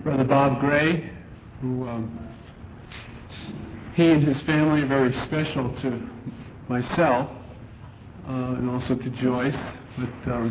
Brother Bob Gray, who he and his family are very special to myself and also to Joyce. But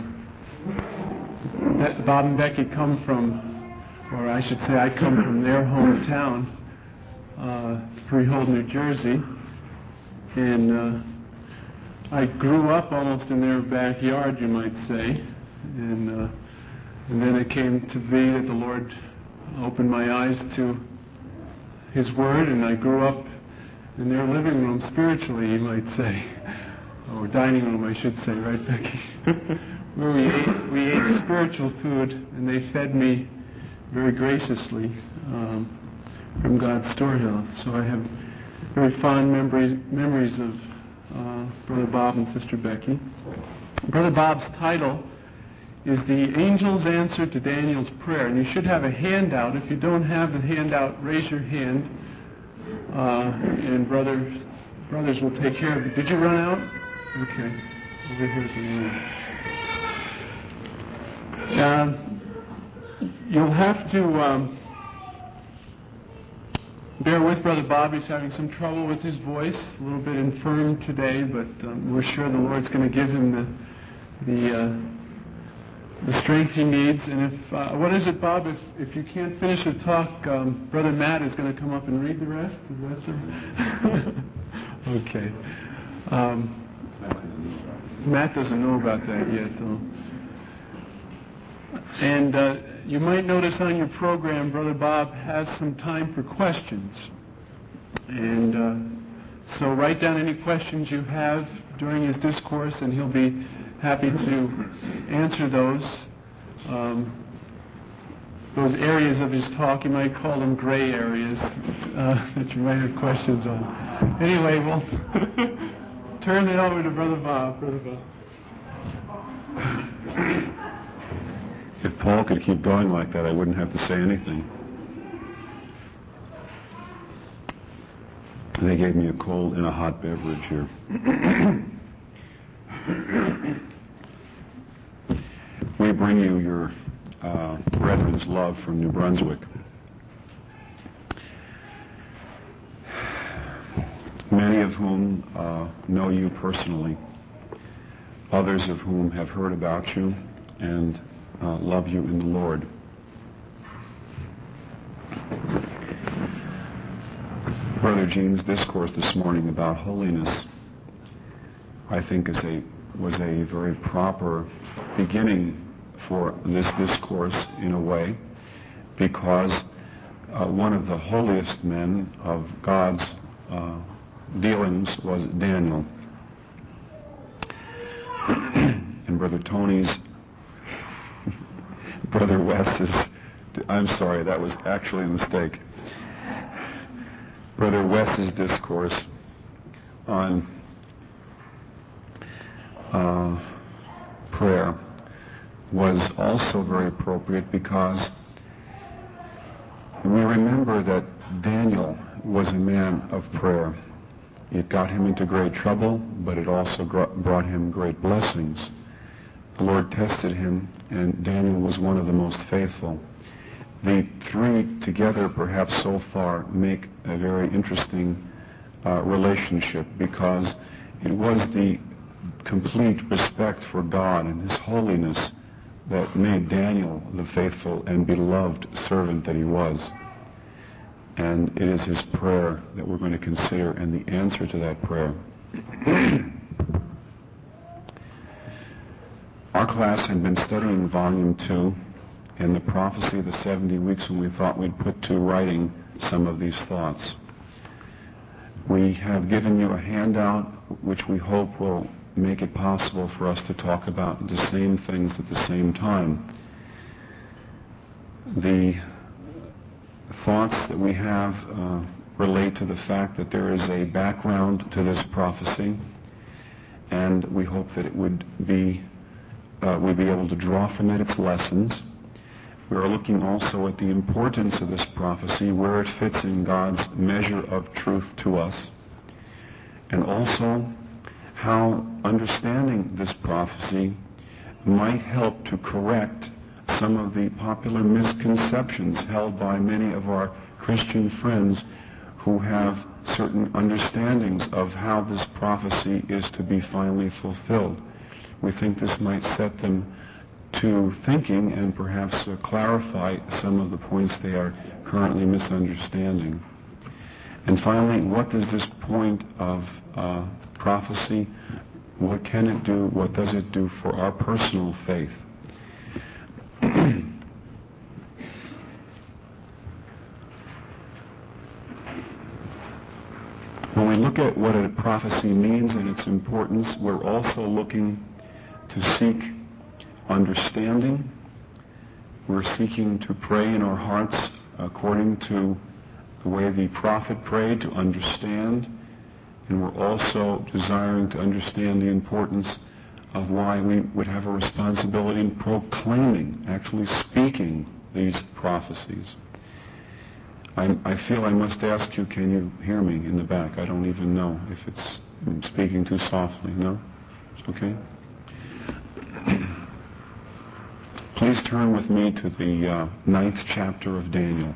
Bob and Becky come from, or I should say I come from their hometown, Freehold, New Jersey, and I grew up almost in their backyard, you might say, and then it came to be that the Lord opened my eyes to His Word, and I grew up in their living room spiritually, you might say, or dining room, I should say, right, Becky? Where we ate spiritual food, and they fed me very graciously from God's storehouse. So I have very fond memories of Brother Bob and Sister Becky. Brother Bob's title is The Angel's Answer to Daniel's Prayer. And you should have a handout. If you don't have the handout, raise your hand. And brothers will take care of it. Did you run out? Okay. Over here's the you'll have to bear with Brother Bob. He's having some trouble with his voice. A little bit infirm today, but we're sure the Lord's going to give him the strength he needs. And if what is it, Bob? If you can't finish the talk, Brother Matt is going to come up and read the rest. Is that so? Okay. Matt doesn't know about that yet, though. And you might notice on your program, Brother Bob has some time for questions. And so write down any questions you have during his discourse, and he'll be happy to answer those areas of his talk. You might call them gray areas that you might have questions on. Anyway, we'll turn it over to Brother Bob. Brother Bob. If Paul could keep going like that, I wouldn't have to say anything. They gave me a cold and a hot beverage here. We bring you your brethren's love from New Brunswick. Many of whom know you personally, others of whom have heard about you and love you in the Lord. Brother Gene's discourse this morning about holiness, I think, was a very proper beginning for this discourse in a way, because one of the holiest men of God's dealings was Daniel. And Brother Tony's, Brother Wes's, I'm sorry, that was actually a mistake. Brother Wes's discourse on prayer was also very appropriate, because we remember that Daniel was a man of prayer. It got him into great trouble, but it also brought him great blessings. The Lord tested him, and Daniel was one of the most faithful. The three together, perhaps so far, make a very interesting relationship, because it was the complete respect for God and His holiness that made Daniel the faithful and beloved servant that he was. And it is his prayer that we're going to consider, and the answer to that prayer. Our class had been studying Volume 2 and the prophecy of the 70 weeks, when we thought we'd put to writing some of these thoughts. We have given you a handout which we hope will make it possible for us to talk about the same things at the same time. The thoughts that we have relate to the fact that there is a background to this prophecy, and we hope that it would be we'd be able to draw from it its lessons. We are looking also at the importance of this prophecy, where it fits in God's measure of truth to us, and also how understanding this prophecy might help to correct some of the popular misconceptions held by many of our Christian friends who have certain understandings of how this prophecy is to be finally fulfilled. We think this might set them to thinking and perhaps clarify some of the points they are currently misunderstanding. And finally, what does this point of prophecy, what can it do, what does it do for our personal faith? When we look at what a prophecy means and its importance, we're also looking to seek understanding. We're seeking to pray in our hearts according to the way the prophet prayed, to understand. And we're also desiring to understand the importance of why we would have a responsibility in proclaiming, actually speaking these prophecies. I feel I must ask you, can you hear me in the back? I don't even know if I'm speaking too softly. No? Okay? Please turn with me to the 9th chapter of Daniel.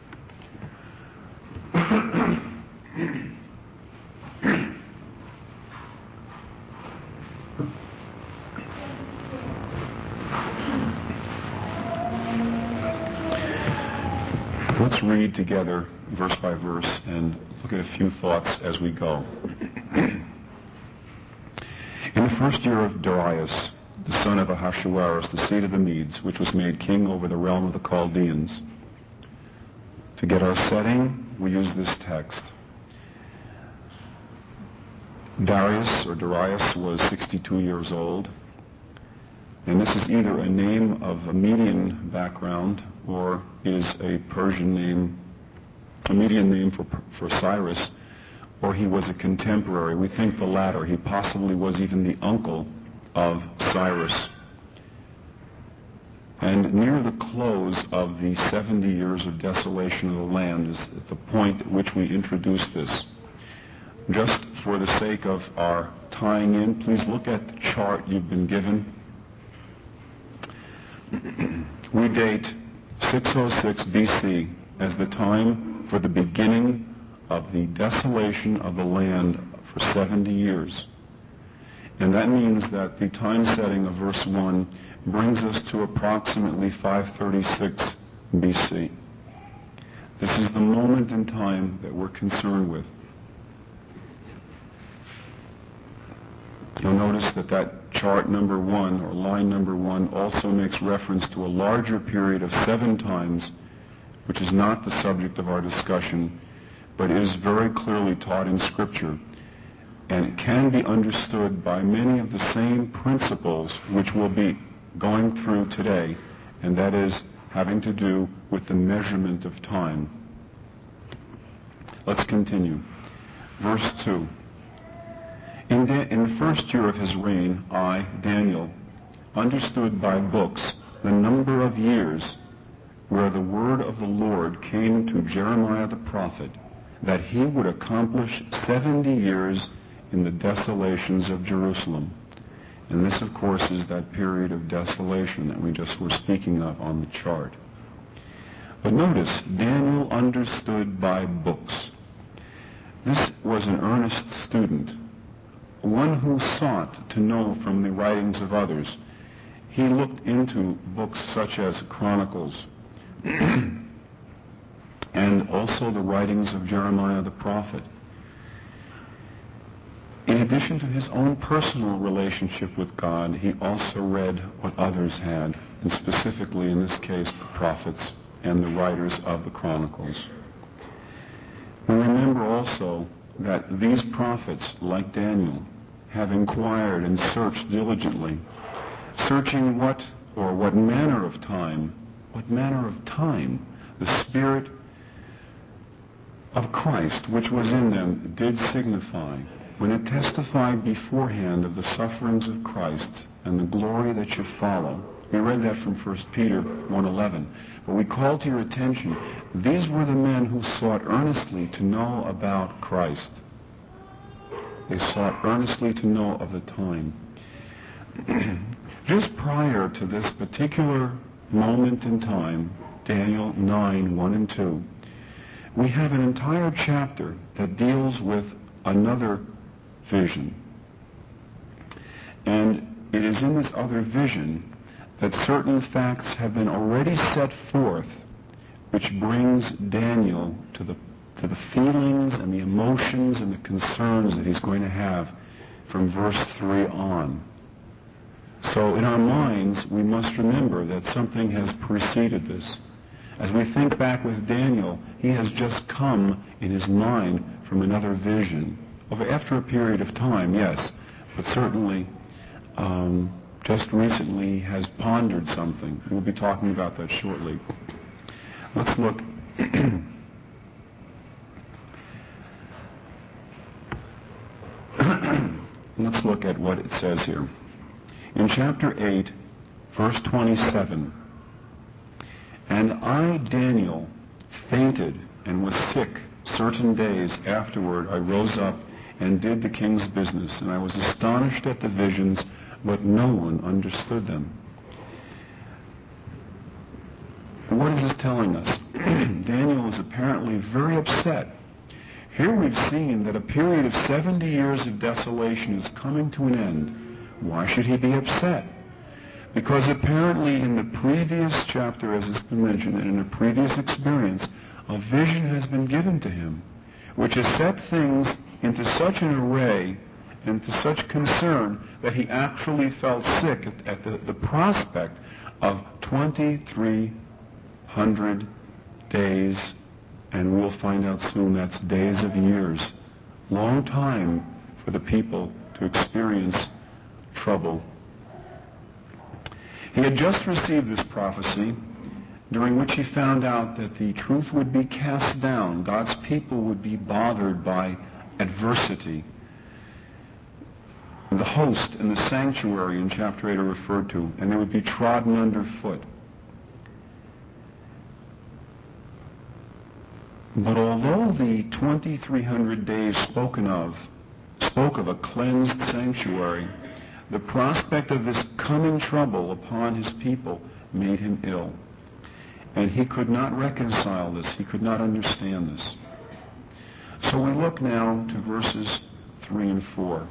Let's read together verse by verse and look at a few thoughts as we go. In the first year of Darius, the son of Ahasuerus, the seed of the Medes, which was made king over the realm of the Chaldeans. To get our setting, we use this text. Darius was 62 years old. And this is either a name of a Median background or is a Persian name, a Median name for Cyrus, or he was a contemporary. We think the latter. He possibly was even the uncle of Cyrus. And near the close of the 70 years of desolation of the land is at the point at which we introduce this. Just for the sake of our tying in, please look at the chart you've been given. We date 606 BC as the time for the beginning of the desolation of the land for 70 years. And that means that the time setting of verse 1 brings us to approximately 536 BC. This is the moment in time that we're concerned with. You'll notice that chart number 1, or line number 1, also makes reference to a larger period of 7 times, which is not the subject of our discussion, but is very clearly taught in Scripture. And it can be understood by many of the same principles which we'll be going through today, and that is having to do with the measurement of time. Let's continue. Verse 2. In the first year of his reign, I, Daniel, understood by books the number of years where the word of the Lord came to Jeremiah the prophet, that he would accomplish 70 years in the desolations of Jerusalem. And this, of course, is that period of desolation that we just were speaking of on the chart. But notice, Daniel understood by books. This was an earnest student, one who sought to know from the writings of others. He looked into books such as Chronicles and also the writings of Jeremiah the prophet. In addition to his own personal relationship with God, he also read what others had, and specifically in this case the prophets and the writers of the Chronicles. We remember also that these prophets, like Daniel, have inquired and searched diligently, searching what manner of time the Spirit of Christ which was in them did signify, when it testified beforehand of the sufferings of Christ and the glory that should follow. We read that from 1 Peter 1:11. But we call to your attention, these were the men who sought earnestly to know about Christ. They sought earnestly to know of the time. Just prior to this particular moment in time, Daniel 9, 1 and 2, we have an entire chapter that deals with another vision. And it is in this other vision that certain facts have been already set forth, which brings Daniel to the feelings and the emotions and the concerns that he's going to have from verse 3 on. So in our minds, we must remember that something has preceded this. As we think back with Daniel, he has just come in his mind from another vision. After a period of time, yes, but certainly just recently has pondered something. We'll be talking about that shortly. Let's look. Let's look at what it says here. In chapter 8, verse 27, "And I, Daniel, fainted and was sick certain days. Afterward I rose up and did the king's business, and I was astonished at the visions, but no one understood them." What is this telling us? Daniel is apparently very upset. Here we've seen that a period of 70 years of desolation is coming to an end. Why should he be upset? Because apparently in the previous chapter, as has been mentioned, and in a previous experience, a vision has been given to him, which has set things into such an array and to such concern that he actually felt sick at the prospect of 2,300 days, and we'll find out soon that's days of years. Long time for the people to experience trouble. He had just received this prophecy, during which he found out that the truth would be cast down. God's people would be bothered by adversity. The host and the sanctuary in chapter 8 are referred to, and they would be trodden underfoot. But although the 2,300 days spoke of a cleansed sanctuary, the prospect of this coming trouble upon his people made him ill. And he could not reconcile this. He could not understand this. So we look now to verses 3 and 4.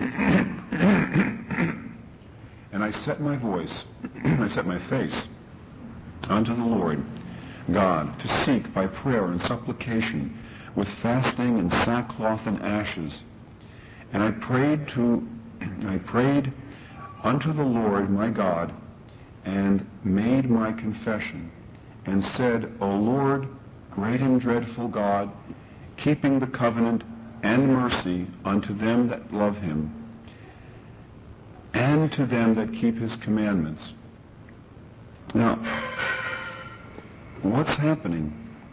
"And I set my voice, I set my face unto the Lord God to seek by prayer and supplication with fasting and sackcloth and ashes. And I prayed unto the Lord my God, and made my confession, and said, O Lord, great and dreadful God, keeping the covenant and mercy unto them that love him, and to them that keep his commandments." Now, what's happening?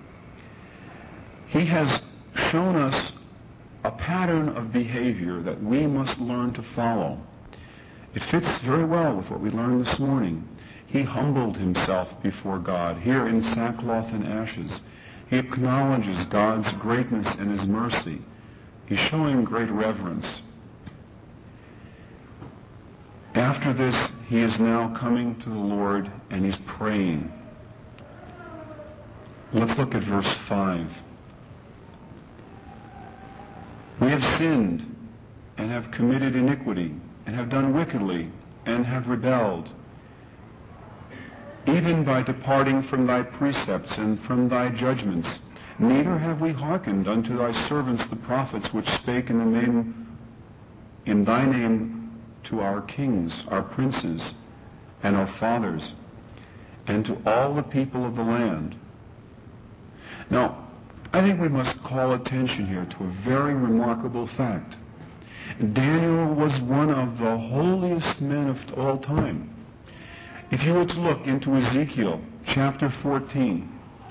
He has shown us a pattern of behavior that we must learn to follow. It fits very well with what we learned this morning. He humbled himself before God, here in sackcloth and ashes. He acknowledges God's greatness and his mercy. He's showing great reverence. After this, he is now coming to the Lord and he's praying. Let's look at verse 5. "We have sinned and have committed iniquity and have done wickedly and have rebelled, even by departing from thy precepts and from thy judgments. Neither have we hearkened unto thy servants the prophets, which spake in thy name to our kings, our princes, and our fathers, and to all the people of the land." Now, I think we must call attention here to a very remarkable fact. Daniel was one of the holiest men of all time. If you were to look into Ezekiel chapter 14,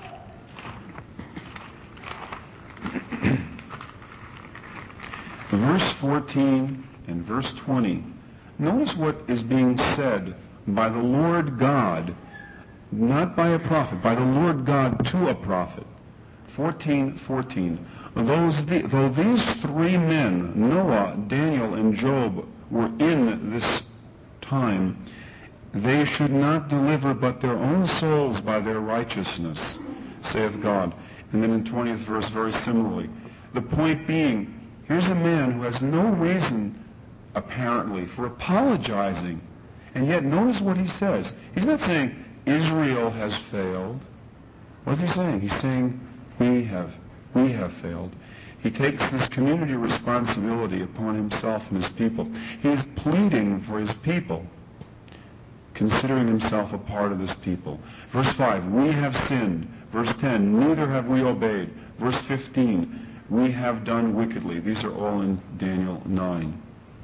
verse 14 and verse 20, notice what is being said by the Lord God, not by a prophet, by the Lord God to a prophet. 14:14. Though these three men, Noah, Daniel, and Job, were in this time, they should not deliver but their own souls by their righteousness, saith God. And then in 20th verse, very similarly. The point being, here's a man who has no reason, apparently, for apologizing. And yet, notice what he says. He's not saying, Israel has failed. What's he saying? He's saying, we have failed. He takes this community responsibility upon himself and his people. He's pleading for his people, considering himself a part of this people. Verse 5, we have sinned. Verse 10, neither have we obeyed. Verse 15, we have done wickedly. These are all in Daniel 9.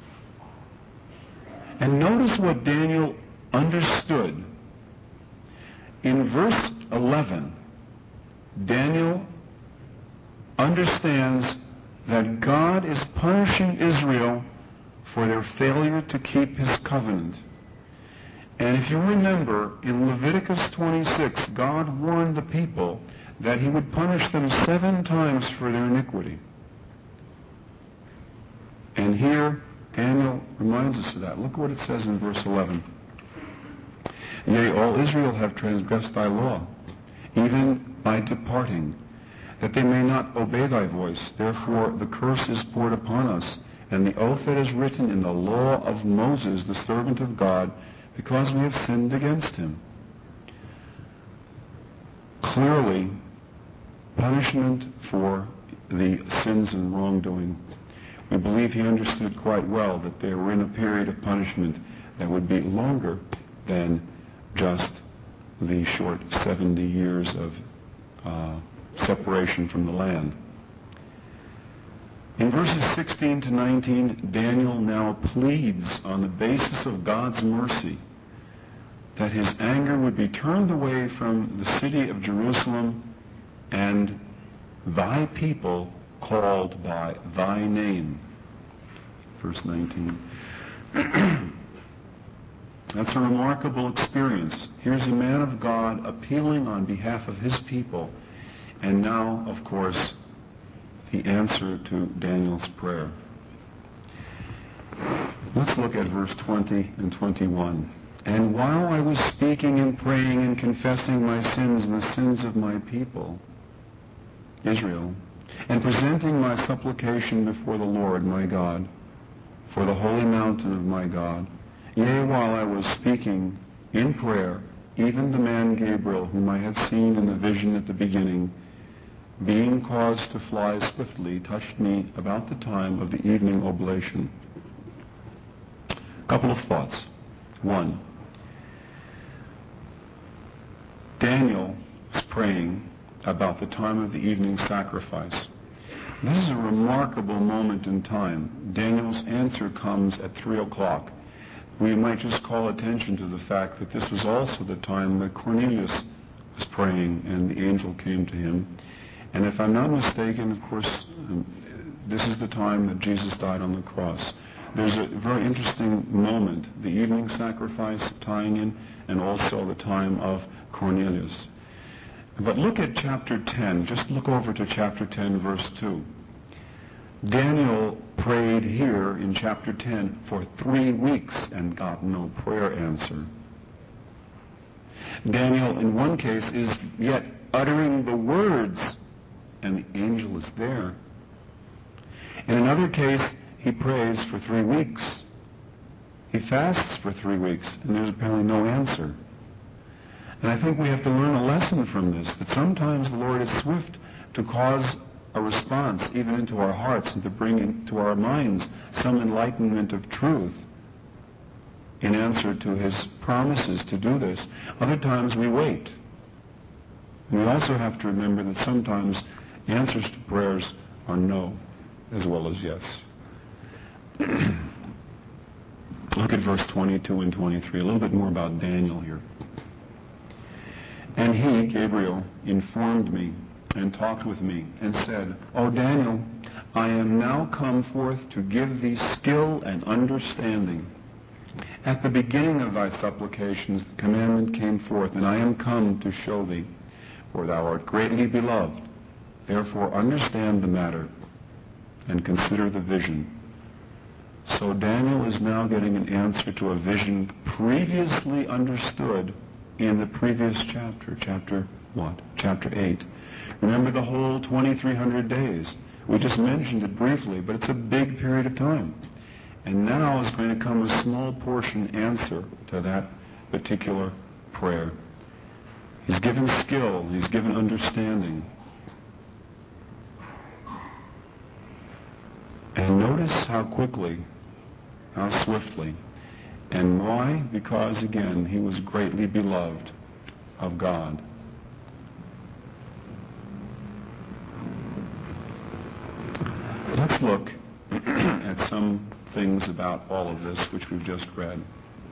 And notice what Daniel understood. In verse 11, Daniel understands that God is punishing Israel for their failure to keep his covenant. And if you remember, in Leviticus 26, God warned the people that he would punish them 7 times for their iniquity. And here, Daniel reminds us of that. Look what it says in verse 11. Yea, all Israel have transgressed thy law, even by departing, that they may not obey thy voice. Therefore the curse is poured upon us, and the oath that is written in the law of Moses, the servant of God, because we have sinned against him. Clearly, punishment for the sins and wrongdoing. We believe he understood quite well that they were in a period of punishment that would be longer than just the short 70 years of separation from the land. In verses 16 to 19, Daniel now pleads on the basis of God's mercy that his anger would be turned away from the city of Jerusalem and thy people called by thy name. Verse 19. That's a remarkable experience. Here's a man of God appealing on behalf of his people. And now, of course, the answer to Daniel's prayer. Let's look at verse 20 and 21. And while I was speaking and praying and confessing my sins and the sins of my people, Israel, and presenting my supplication before the Lord my God, for the holy mountain of my God, yea, while I was speaking in prayer, even the man Gabriel, whom I had seen in the vision at the beginning, being caused to fly swiftly, touched me about the time of the evening oblation. A couple of thoughts. 1, Daniel is praying about the time of the evening sacrifice. This is a remarkable moment in time. Daniel's answer comes at 3 o'clock. We might just call attention to the fact that this was also the time that Cornelius was praying and the angel came to him. And if I'm not mistaken, of course, this is the time that Jesus died on the cross. There's a very interesting moment, the evening sacrifice tying in, and also the time of Cornelius. But look at chapter 10. Just look over to chapter 10, verse 2. Daniel prayed here in chapter 10 for 3 weeks and got no prayer answer. Daniel, in one case, is yet uttering the words, and the angel is there. In another case, he prays for 3 weeks. He fasts for 3 weeks, and there's apparently no answer. And I think we have to learn a lesson from this, that sometimes the Lord is swift to cause a response even into our hearts and to bring into our minds some enlightenment of truth in answer to his promises to do this. Other times we wait. And we also have to remember that sometimes answers to prayers are no as well as yes. Look at verse 22 and 23, a little bit more about Daniel here. And he, Gabriel, informed me and talked with me and said, O Daniel, I am now come forth to give thee skill and understanding. At the beginning of thy supplications the commandment came forth, and I am come to show thee, for thou art greatly beloved. Therefore understand the matter and consider the vision. So Daniel is now getting an answer to a vision previously understood in the previous chapter. Chapter what? Chapter 8. Remember the whole 2,300 days. We just mentioned it briefly, but it's a big period of time. And now is going to come a small portion answer to that particular prayer. He's given skill. He's given understanding. And notice how quickly, how swiftly. And why? Because, again, he was greatly beloved of God. Let's look at some things about all of this which we've just read.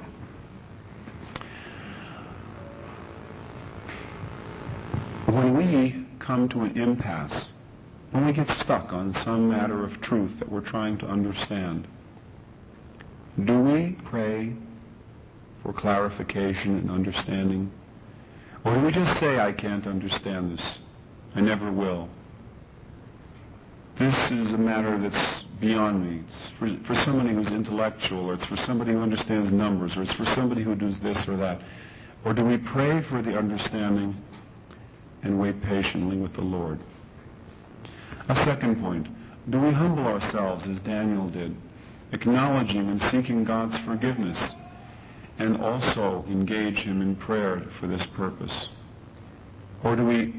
When we come to an impasse, when we get stuck on some matter of truth that we're trying to understand, do we pray for clarification and understanding? Or do we just say, I can't understand this, I never will? This is a matter that's beyond me. It's for somebody who's intellectual, or it's for somebody who understands numbers, or it's for somebody who does this or that. Or do we pray for the understanding and wait patiently with the Lord? A second point, do we humble ourselves as Daniel did, acknowledging and seeking God's forgiveness, and also engage him in prayer for this purpose? Or do we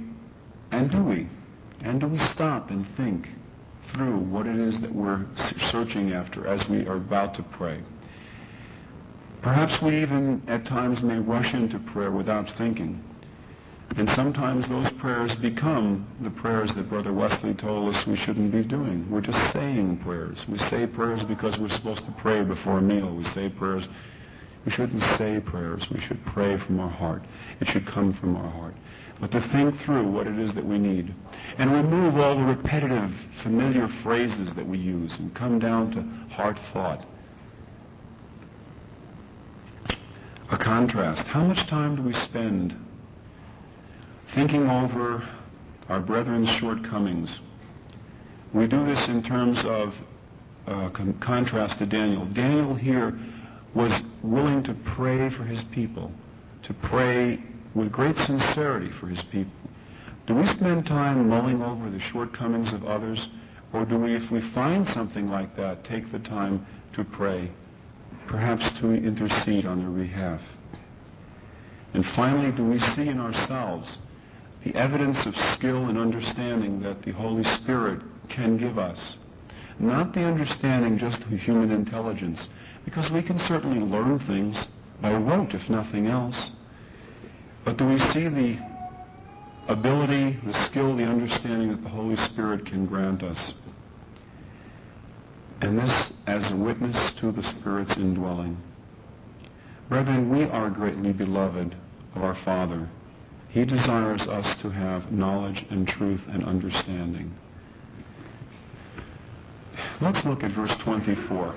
stop and think through what it is that we're searching after as we are about to pray? Perhaps we even at times may rush into prayer without thinking. And sometimes those prayers become the prayers that Brother Wesley told us we shouldn't be doing. We're just saying prayers. We say prayers because we're supposed to pray before a meal. We say prayers. We shouldn't say prayers. We should pray from our heart. It should come from our heart. But to think through what it is that we need and remove all the repetitive, familiar phrases that we use and come down to heart thought. A contrast. How much time do we spend thinking over our brethren's shortcomings? We do this in terms of contrast to Daniel. Daniel here was willing to pray for his people, to pray with great sincerity for his people. Do we spend time mulling over the shortcomings of others, or do we, if we find something like that, take the time to pray, perhaps to intercede on their behalf? And finally, do we see in ourselves the evidence of skill and understanding that the Holy Spirit can give us? Not the understanding just of human intelligence, because we can certainly learn things by rote, if nothing else. But do we see the ability, the skill, the understanding that the Holy Spirit can grant us? And this as a witness to the Spirit's indwelling. Brethren, we are greatly beloved of our Father. He desires us to have knowledge and truth and understanding. Let's look at verse 24.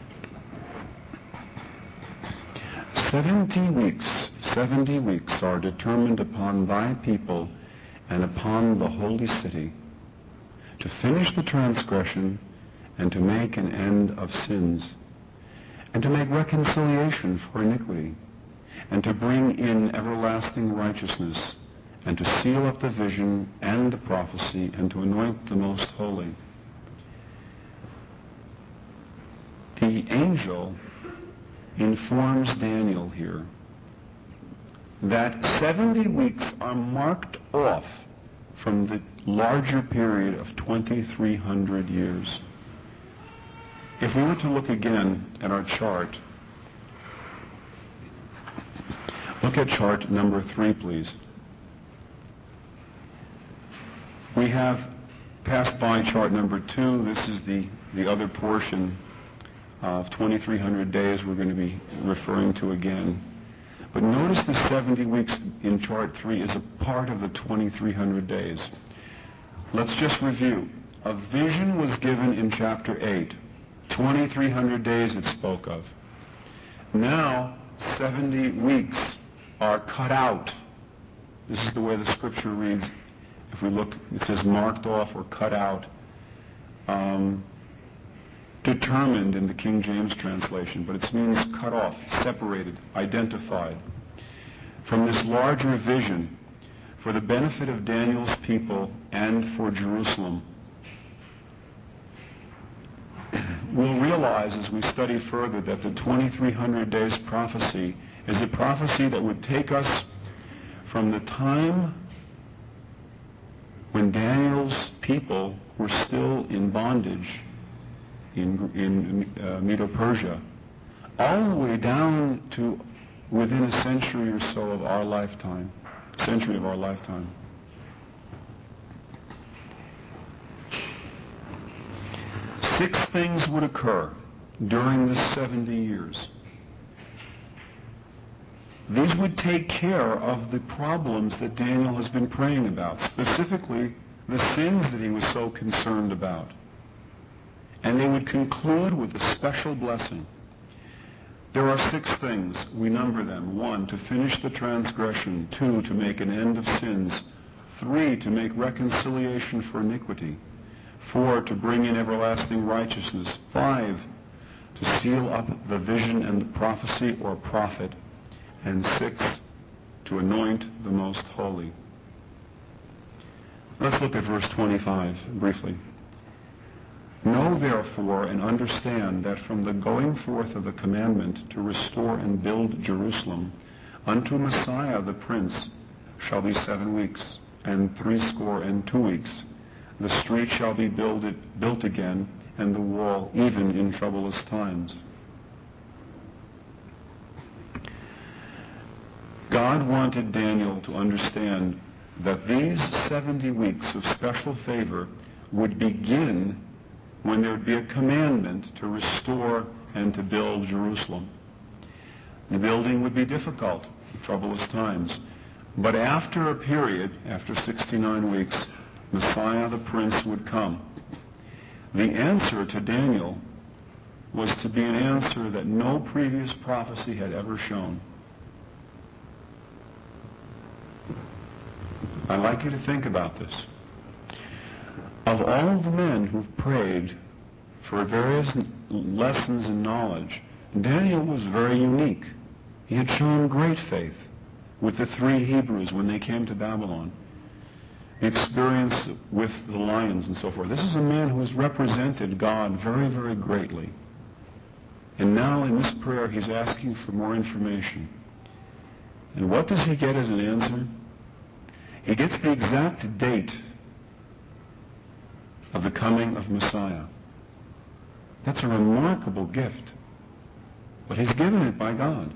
70 weeks are determined upon thy people and upon the holy city, to finish the transgression and to make an end of sins, and to make reconciliation for iniquity, and to bring in everlasting righteousness, and to seal up the vision and the prophecy, and to anoint the most holy. The angel informs Daniel here that 70 weeks are marked off from the larger period of 2,300 years. If we were to look again at our chart, look at chart number 3, please. We have passed by chart number 2. This is the other portion of 2,300 days we're going to be referring to again. But notice the 70 weeks in chart 3 is a part of the 2,300 days. Let's just review. A vision was given in chapter 8. 2,300 days it spoke of. Now, 70 weeks are cut out. This is the way the scripture reads. If we look, it says marked off or cut out. determined in the King James translation, but it means cut off, separated, identified from this larger vision for the benefit of Daniel's people and for Jerusalem. We'll realize as we study further that the 2300 days prophecy is a prophecy that would take us from the time when Daniel's people were still in bondage in Medo-Persia, all the way down to within a century or so of our lifetime, 6 things would occur during this 70 years. These would take care of the problems that Daniel has been praying about, specifically the sins that he was so concerned about. And they would conclude with a special blessing. There are 6 things. We number them. 1, to finish the transgression. 2, to make an end of sins. 3, to make reconciliation for iniquity. 4, to bring in everlasting righteousness. 5, to seal up the vision and the prophecy or prophet. And 6, to anoint the most holy. Let's look at verse 25 briefly. Know therefore and understand that from the going forth of the commandment to restore and build Jerusalem unto Messiah the Prince shall be 7 weeks, and 62 weeks. The street shall be built again, and the wall even in troublous times. God wanted Daniel to understand that these 70 weeks of special favor would begin when there would be a commandment to restore and to build Jerusalem. The building would be difficult, troublous times. But after a period, after 69 weeks, Messiah the Prince would come. The answer to Daniel was to be an answer that no previous prophecy had ever shown. I'd like you to think about this. Of all the men who've prayed for various lessons and knowledge, Daniel was very unique. He had shown great faith with the 3 Hebrews when they came to Babylon. The experience with the lions and so forth. This is a man who has represented God very, very greatly. And now in this prayer he's asking for more information. And what does he get as an answer? He gets the exact date of the coming of Messiah. That's a remarkable gift. But he's given it by God.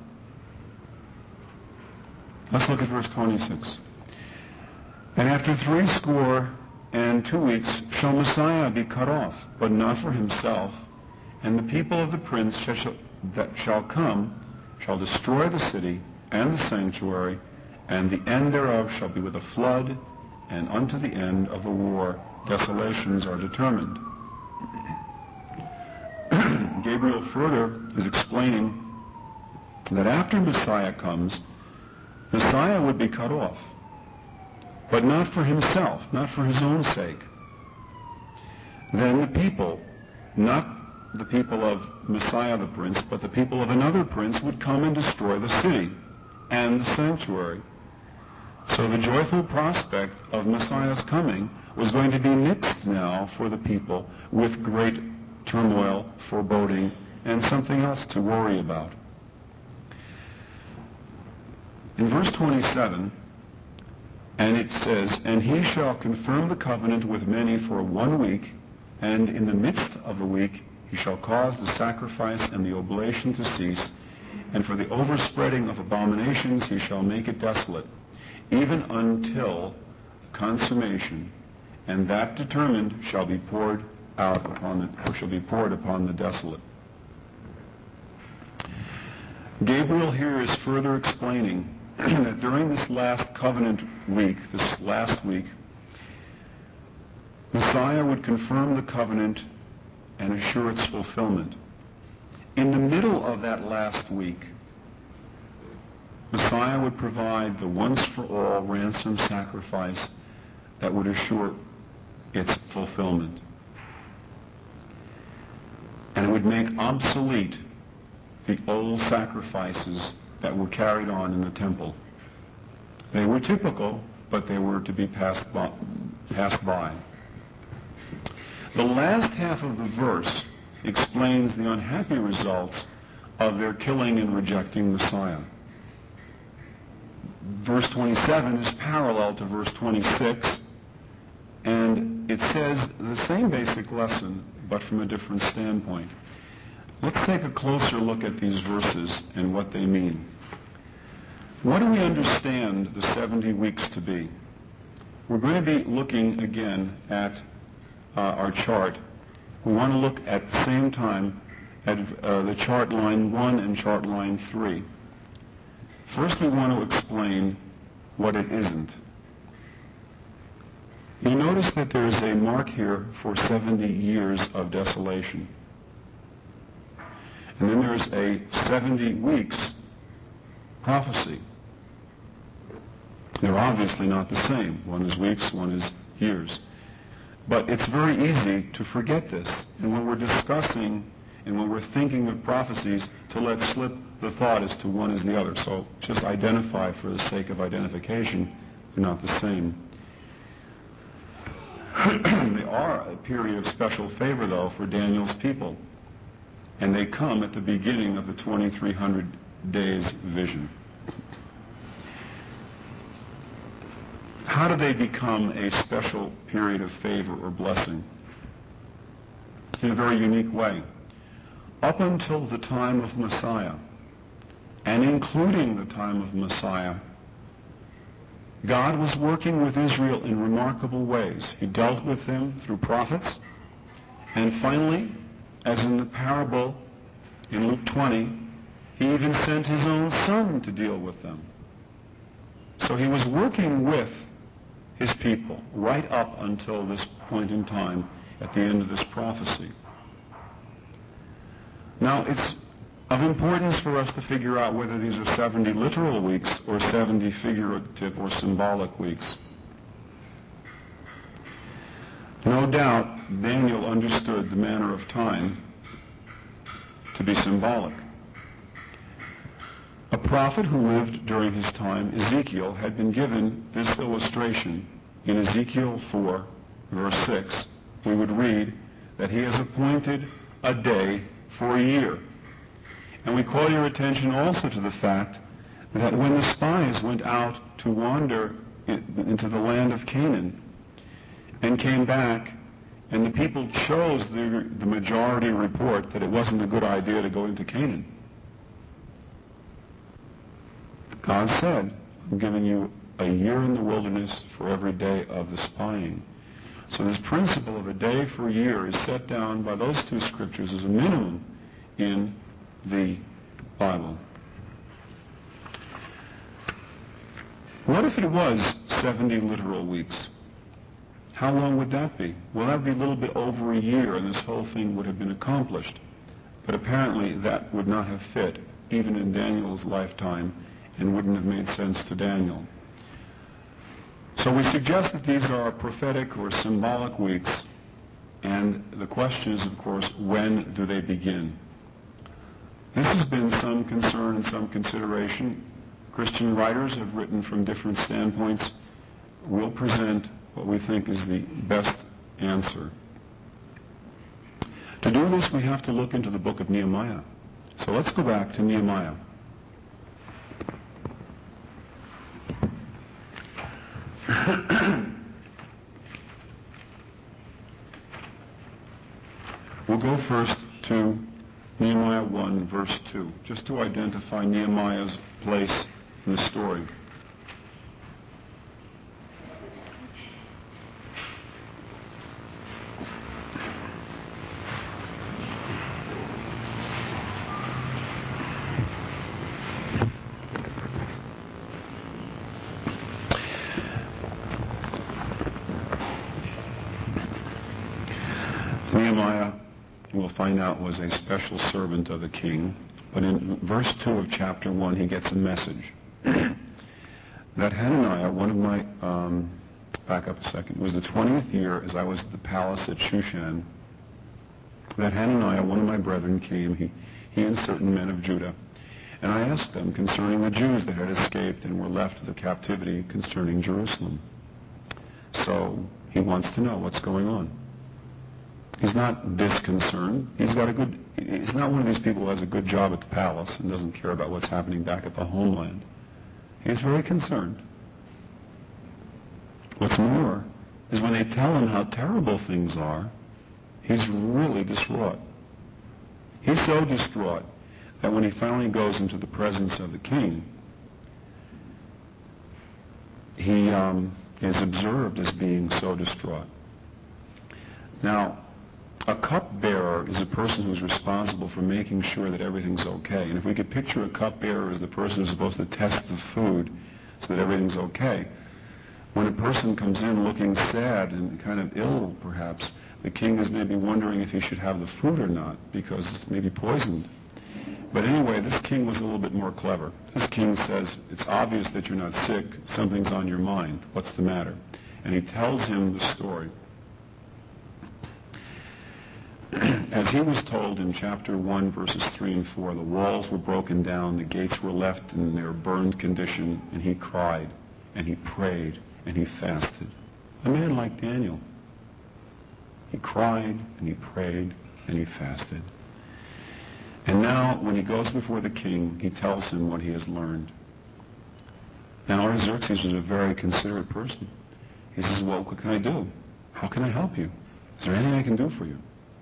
Let's look at verse 26. And after 62 weeks shall Messiah be cut off, but not for himself. And the people of the prince that shall come shall destroy the city and the sanctuary, and the end thereof shall be with a flood, and unto the end of the war desolations are determined. Gabriel further is explaining that after Messiah comes, Messiah would be cut off, but not for himself, not for his own sake. Then the people, not the people of Messiah the Prince, but the people of another prince would come and destroy the city and the sanctuary. So the joyful prospect of Messiah's coming was going to be mixed now for the people with great turmoil, foreboding, and something else to worry about. In verse 27, and it says, And he shall confirm the covenant with many for 1 week, and in the midst of the week he shall cause the sacrifice and the oblation to cease, and for the overspreading of abominations he shall make it desolate, even until consummation, and that determined shall be poured upon the desolate. Gabriel here is further explaining that during this last covenant week, this last week, Messiah would confirm the covenant and assure its fulfillment. In the middle of that last week, Messiah would provide the once-for-all ransom sacrifice that would assure its fulfillment. And and would make obsolete the old sacrifices that were carried on in the temple. They were typical, but they were to be passed by. The last half of the verse explains the unhappy results of their killing and rejecting Messiah. Verse 27 is parallel to verse 26, and it says the same basic lesson, but from a different standpoint. Let's take a closer look at these verses and what they mean. What do we understand the 70 weeks to be? We're going to be looking again at our chart. We want to look at the same time at the chart line 1 and chart line 3. First, we want to explain what it isn't. You notice that there's a mark here for 70 years of desolation. And then there's a 70 weeks prophecy. They're obviously not the same. One is weeks, one is years. But it's very easy to forget this. And when we're discussing and when we're thinking of prophecies, to let slip the thought as to one is the other. So just identify for the sake of identification, they're not the same. They are a period of special favor, though, for Daniel's people. And they come at the beginning of the 2300 days vision. How do they become a special period of favor or blessing? In a very unique way. Up until the time of Messiah, and including the time of Messiah, God was working with Israel in remarkable ways. He dealt with them through prophets, and finally, as in the parable in Luke 20, he even sent his own son to deal with them. So he was working with his people right up until this point in time at the end of this prophecy. Now, it's of importance for us to figure out whether these are 70 literal weeks or 70 figurative or symbolic weeks. No doubt, Daniel understood the manner of time to be symbolic. A prophet who lived during his time, Ezekiel, had been given this illustration. In Ezekiel 4, verse 6, we would read that he has appointed a day for a year. And we call your attention also to the fact that when the spies went out to wander into the land of Canaan and came back, and the people chose the majority report that it wasn't a good idea to go into Canaan, God said, I'm giving you a year in the wilderness for every day of the spying. So this principle of a day for a year is set down by those two scriptures as a minimum in the Bible. What if it was 70 literal weeks? How long would that be? Well, that would be a little bit over a year, and this whole thing would have been accomplished. But apparently that would not have fit, even in Daniel's lifetime, and wouldn't have made sense to Daniel. So we suggest that these are prophetic or symbolic weeks, and the question is, of course, when do they begin? This has been some concern and some consideration. Christian writers have written from different standpoints. We'll present what we think is the best answer. To do this, we have to look into the book of Nehemiah. So let's go back to Nehemiah. We'll go first to Nehemiah 1, verse 2, just to identify Nehemiah's place in the story. Nehemiah, we'll find out, was a special servant of the king. But in verse 2 of chapter 1, he gets a message. That Hananiah, one of my, back up a second, it was the 20th year as I was at the palace at Shushan. that Hananiah, one of my brethren, came, he and certain men of Judah, and I asked them concerning the Jews that had escaped and were left of the captivity concerning Jerusalem. So he wants to know what's going on. He's not disconcerted. He's not one of these people who has a good job at the palace and doesn't care about what's happening back at the homeland. He's very concerned. What's more is when they tell him how terrible things are, he's really distraught. He's so distraught that when he finally goes into the presence of the king, he is observed as being so distraught. Now, a cupbearer is a person who's responsible for making sure that everything's okay. And if we could picture a cupbearer as the person who's supposed to test the food so that everything's okay, when a person comes in looking sad and kind of ill, perhaps, the king is maybe wondering if he should have the food or not because it's maybe poisoned. But anyway, this king was a little bit more clever. This king says, it's obvious that you're not sick. Something's on your mind. What's the matter? And he tells him the story. As he was told in chapter 1, verses 3 and 4, the walls were broken down, the gates were left in their burned condition, and he cried, and he prayed, and he fasted. A man like Daniel. He cried, and he prayed, and he fasted. And now, when he goes before the king, he tells him what he has learned. Now, Artaxerxes was a very considerate person. He says, well, what can I do? How can I help you? Is there anything I can do for you?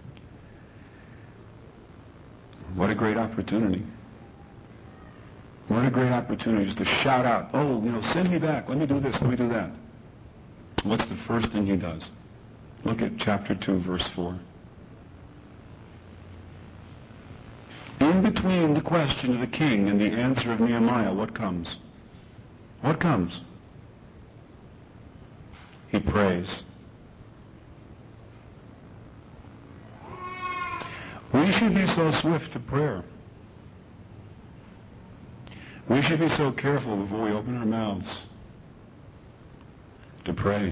What a great opportunity. What a great opportunity just to shout out, oh, send me back. Let me do this. Let me do that. What's the first thing he does? Look at chapter 2, verse 4. In between the question of the king and the answer of Nehemiah, what comes? What comes? He prays. We should be so swift to prayer. We should be so careful before we open our mouths to pray.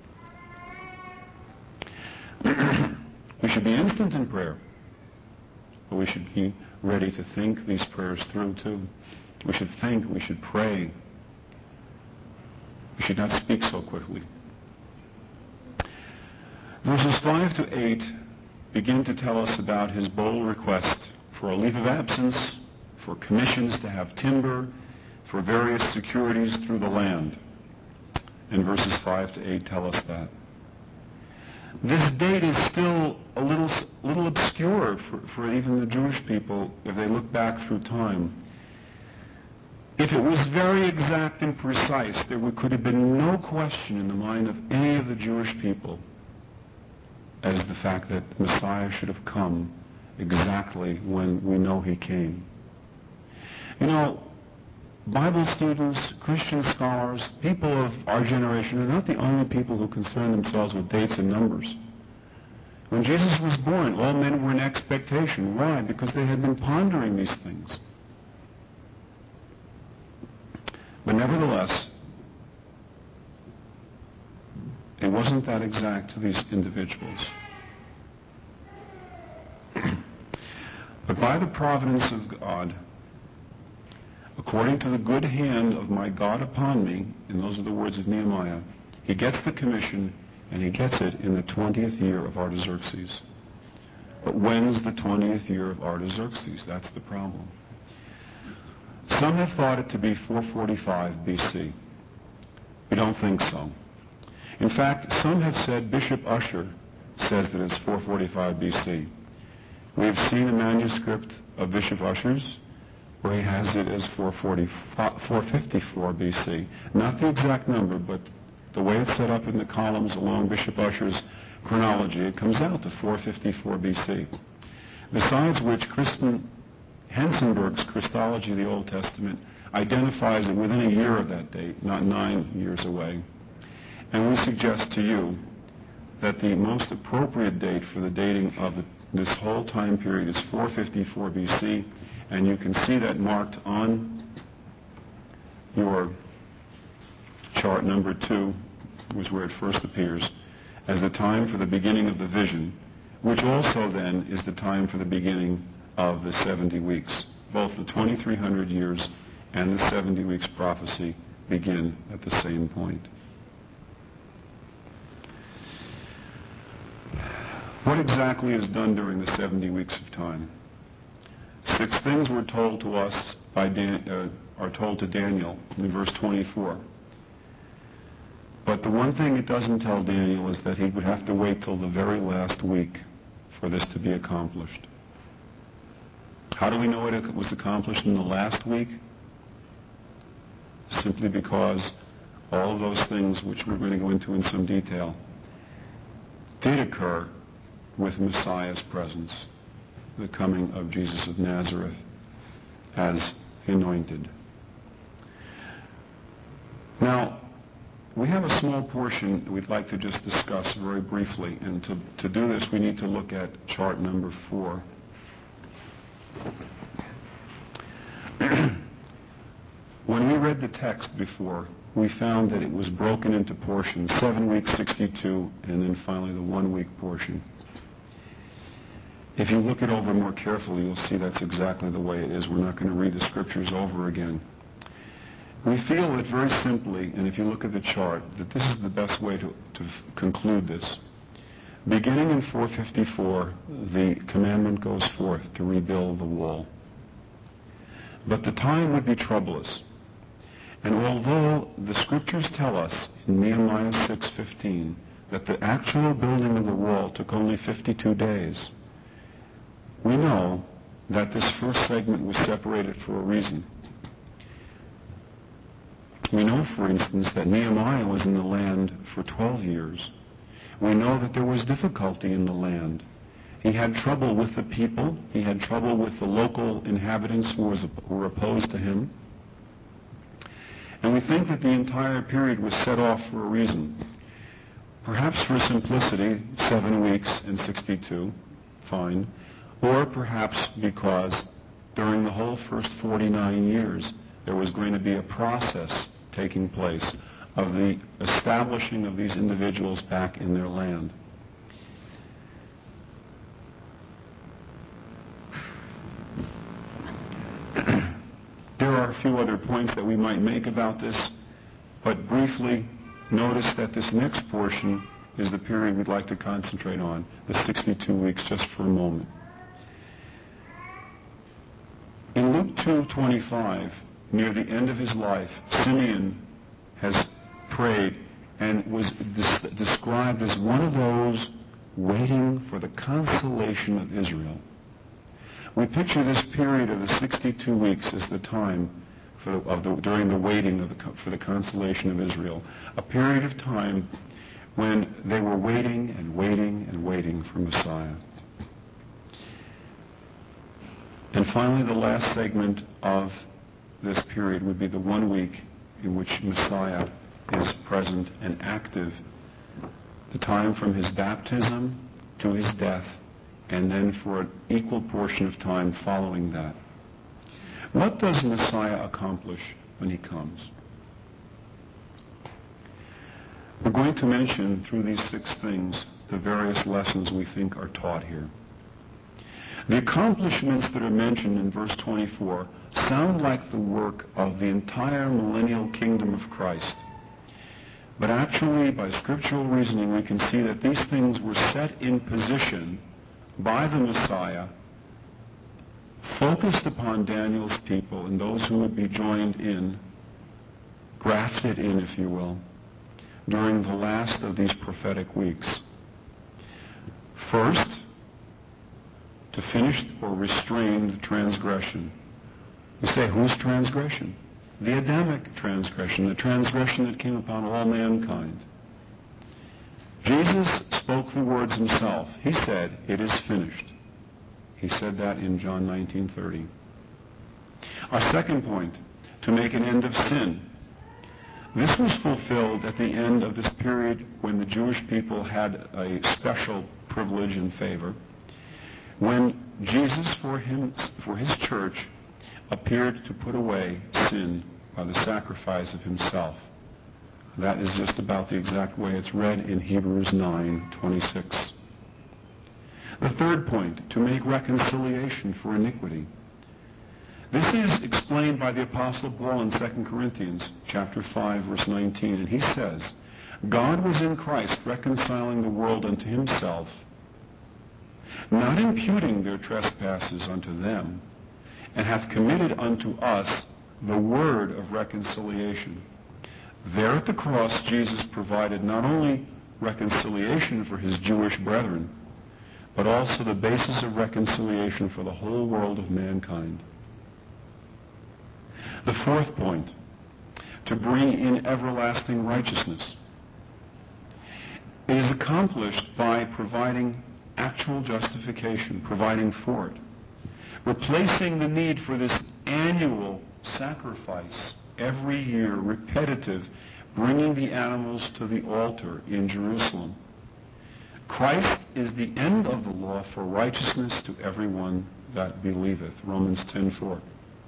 We should be instant in prayer, but we should be ready to think these prayers through too. We should think, we should pray. We should not speak so quickly. Verses 5 to 8 begin to tell us about his bold request for a leave of absence, for commissions to have timber, for various securities through the land. And verses 5 to 8 tell us that. This date is still a little obscure for even the Jewish people if they look back through time. If it was very exact and precise, there could have been no question in the mind of any of the Jewish people as the fact that Messiah should have come exactly when we know he came. Bible students, Christian scholars, people of our generation are not the only people who concern themselves with dates and numbers. When Jesus was born, all men were in expectation. Why? Because they had been pondering these things. But nevertheless, it wasn't that exact to these individuals. But by the providence of God, according to the good hand of my God upon me, and those are the words of Nehemiah, he gets the commission, and he gets it in the 20th year of Artaxerxes. But when's the 20th year of Artaxerxes? That's the problem. Some have thought it to be 445 BC. We don't think so. In fact, some have said Bishop Ussher says that it's 445 BC. We've seen a manuscript of Bishop Ussher's where he has it as 454 BC. Not the exact number, but the way it's set up in the columns along Bishop Ussher's chronology, it comes out to 454 BC. Besides which, Hensenberg's Christology of the Old Testament identifies it within a year of that date, not 9 years away. And we suggest to you that the most appropriate date for the dating of this whole time period is 454 BC, and you can see that marked on your chart number 2, was where it first appears, as the time for the beginning of the vision, which also then is the time for the beginning of the 70 weeks. Both the 2,300 years and the 70 weeks prophecy begin at the same point. What exactly is done during the 70 weeks of time? 6 things were told to us are told to Daniel in verse 24. But the one thing it doesn't tell Daniel is that he would have to wait till the very last week for this to be accomplished. How do we know it was accomplished in the last week? Simply because all of those things, which we're going to go into in some detail, did occur with Messiah's presence, the coming of Jesus of Nazareth as anointed. Now, we have a small portion we'd like to just discuss very briefly, and to do this we need to look at chart number 4. When we read the text before, we found that it was broken into portions, 7 weeks, 62, and then finally the 1 week portion. If you look it over more carefully, you'll see that's exactly the way it is. We're not going to read the scriptures over again. We feel that very simply, and if you look at the chart, that this is the best way to conclude this. Beginning in 454, the commandment goes forth to rebuild the wall. But the time would be troublous. And although the scriptures tell us in Nehemiah 6:15 that the actual building of the wall took only 52 days, we know that this first segment was separated for a reason. We know, for instance, that Nehemiah was in the land for 12 years. We know that there was difficulty in the land. He had trouble with the people. He had trouble with the local inhabitants who were opposed to him. And we think that the entire period was set off for a reason. Perhaps for simplicity, 7 weeks and 62, fine. Or perhaps because during the whole first 49 years, there was going to be a process taking place of the establishing of these individuals back in their land. There are a few other points that we might make about this, but briefly, notice that this next portion is the period we'd like to concentrate on, the 62 weeks, just for a moment. In Luke 2:25, near the end of his life, Simeon has prayed and was described as one of those waiting for the consolation of Israel. We picture this period of the 62 weeks as the time during the waiting for the consolation of Israel, a period of time when they were waiting and waiting and waiting for Messiah. And finally, the last segment of this period would be the 1 week in which Messiah is present and active, the time from his baptism to his death, and then for an equal portion of time following that. What does Messiah accomplish when he comes? We're going to mention through these 6 things the various lessons we think are taught here. The accomplishments that are mentioned in verse 24 sound like the work of the entire millennial kingdom of Christ. But actually, by scriptural reasoning, we can see that these things were set in position by the Messiah, focused upon Daniel's people and those who would be joined in, grafted in, if you will, during the last of these prophetic weeks. First, to finish or restrain the transgression. You say, whose transgression? The Adamic transgression, the transgression that came upon all mankind. Jesus spoke the words himself. He said, "It is finished." He said that in John 19:30. Our second point, to make an end of sin. This was fulfilled at the end of this period when the Jewish people had a special privilege and favor, when Jesus, for his church, appeared to put away sin by the sacrifice of himself. That is just about the exact way it's read in Hebrews 9:26. The third point, to make reconciliation for iniquity. This is explained by the Apostle Paul in 2 Corinthians chapter 5, verse 19, and he says, God was in Christ reconciling the world unto himself, not imputing their trespasses unto them, and hath committed unto us the word of reconciliation. There at the cross, Jesus provided not only reconciliation for his Jewish brethren, but also the basis of reconciliation for the whole world of mankind. The fourth point, to bring in everlasting righteousness. It is accomplished by providing actual justification, providing for it, replacing the need for this annual sacrifice every year, repetitive, bringing the animals to the altar in Jerusalem. Christ is the end of the law for righteousness to everyone that believeth. Romans 10:4.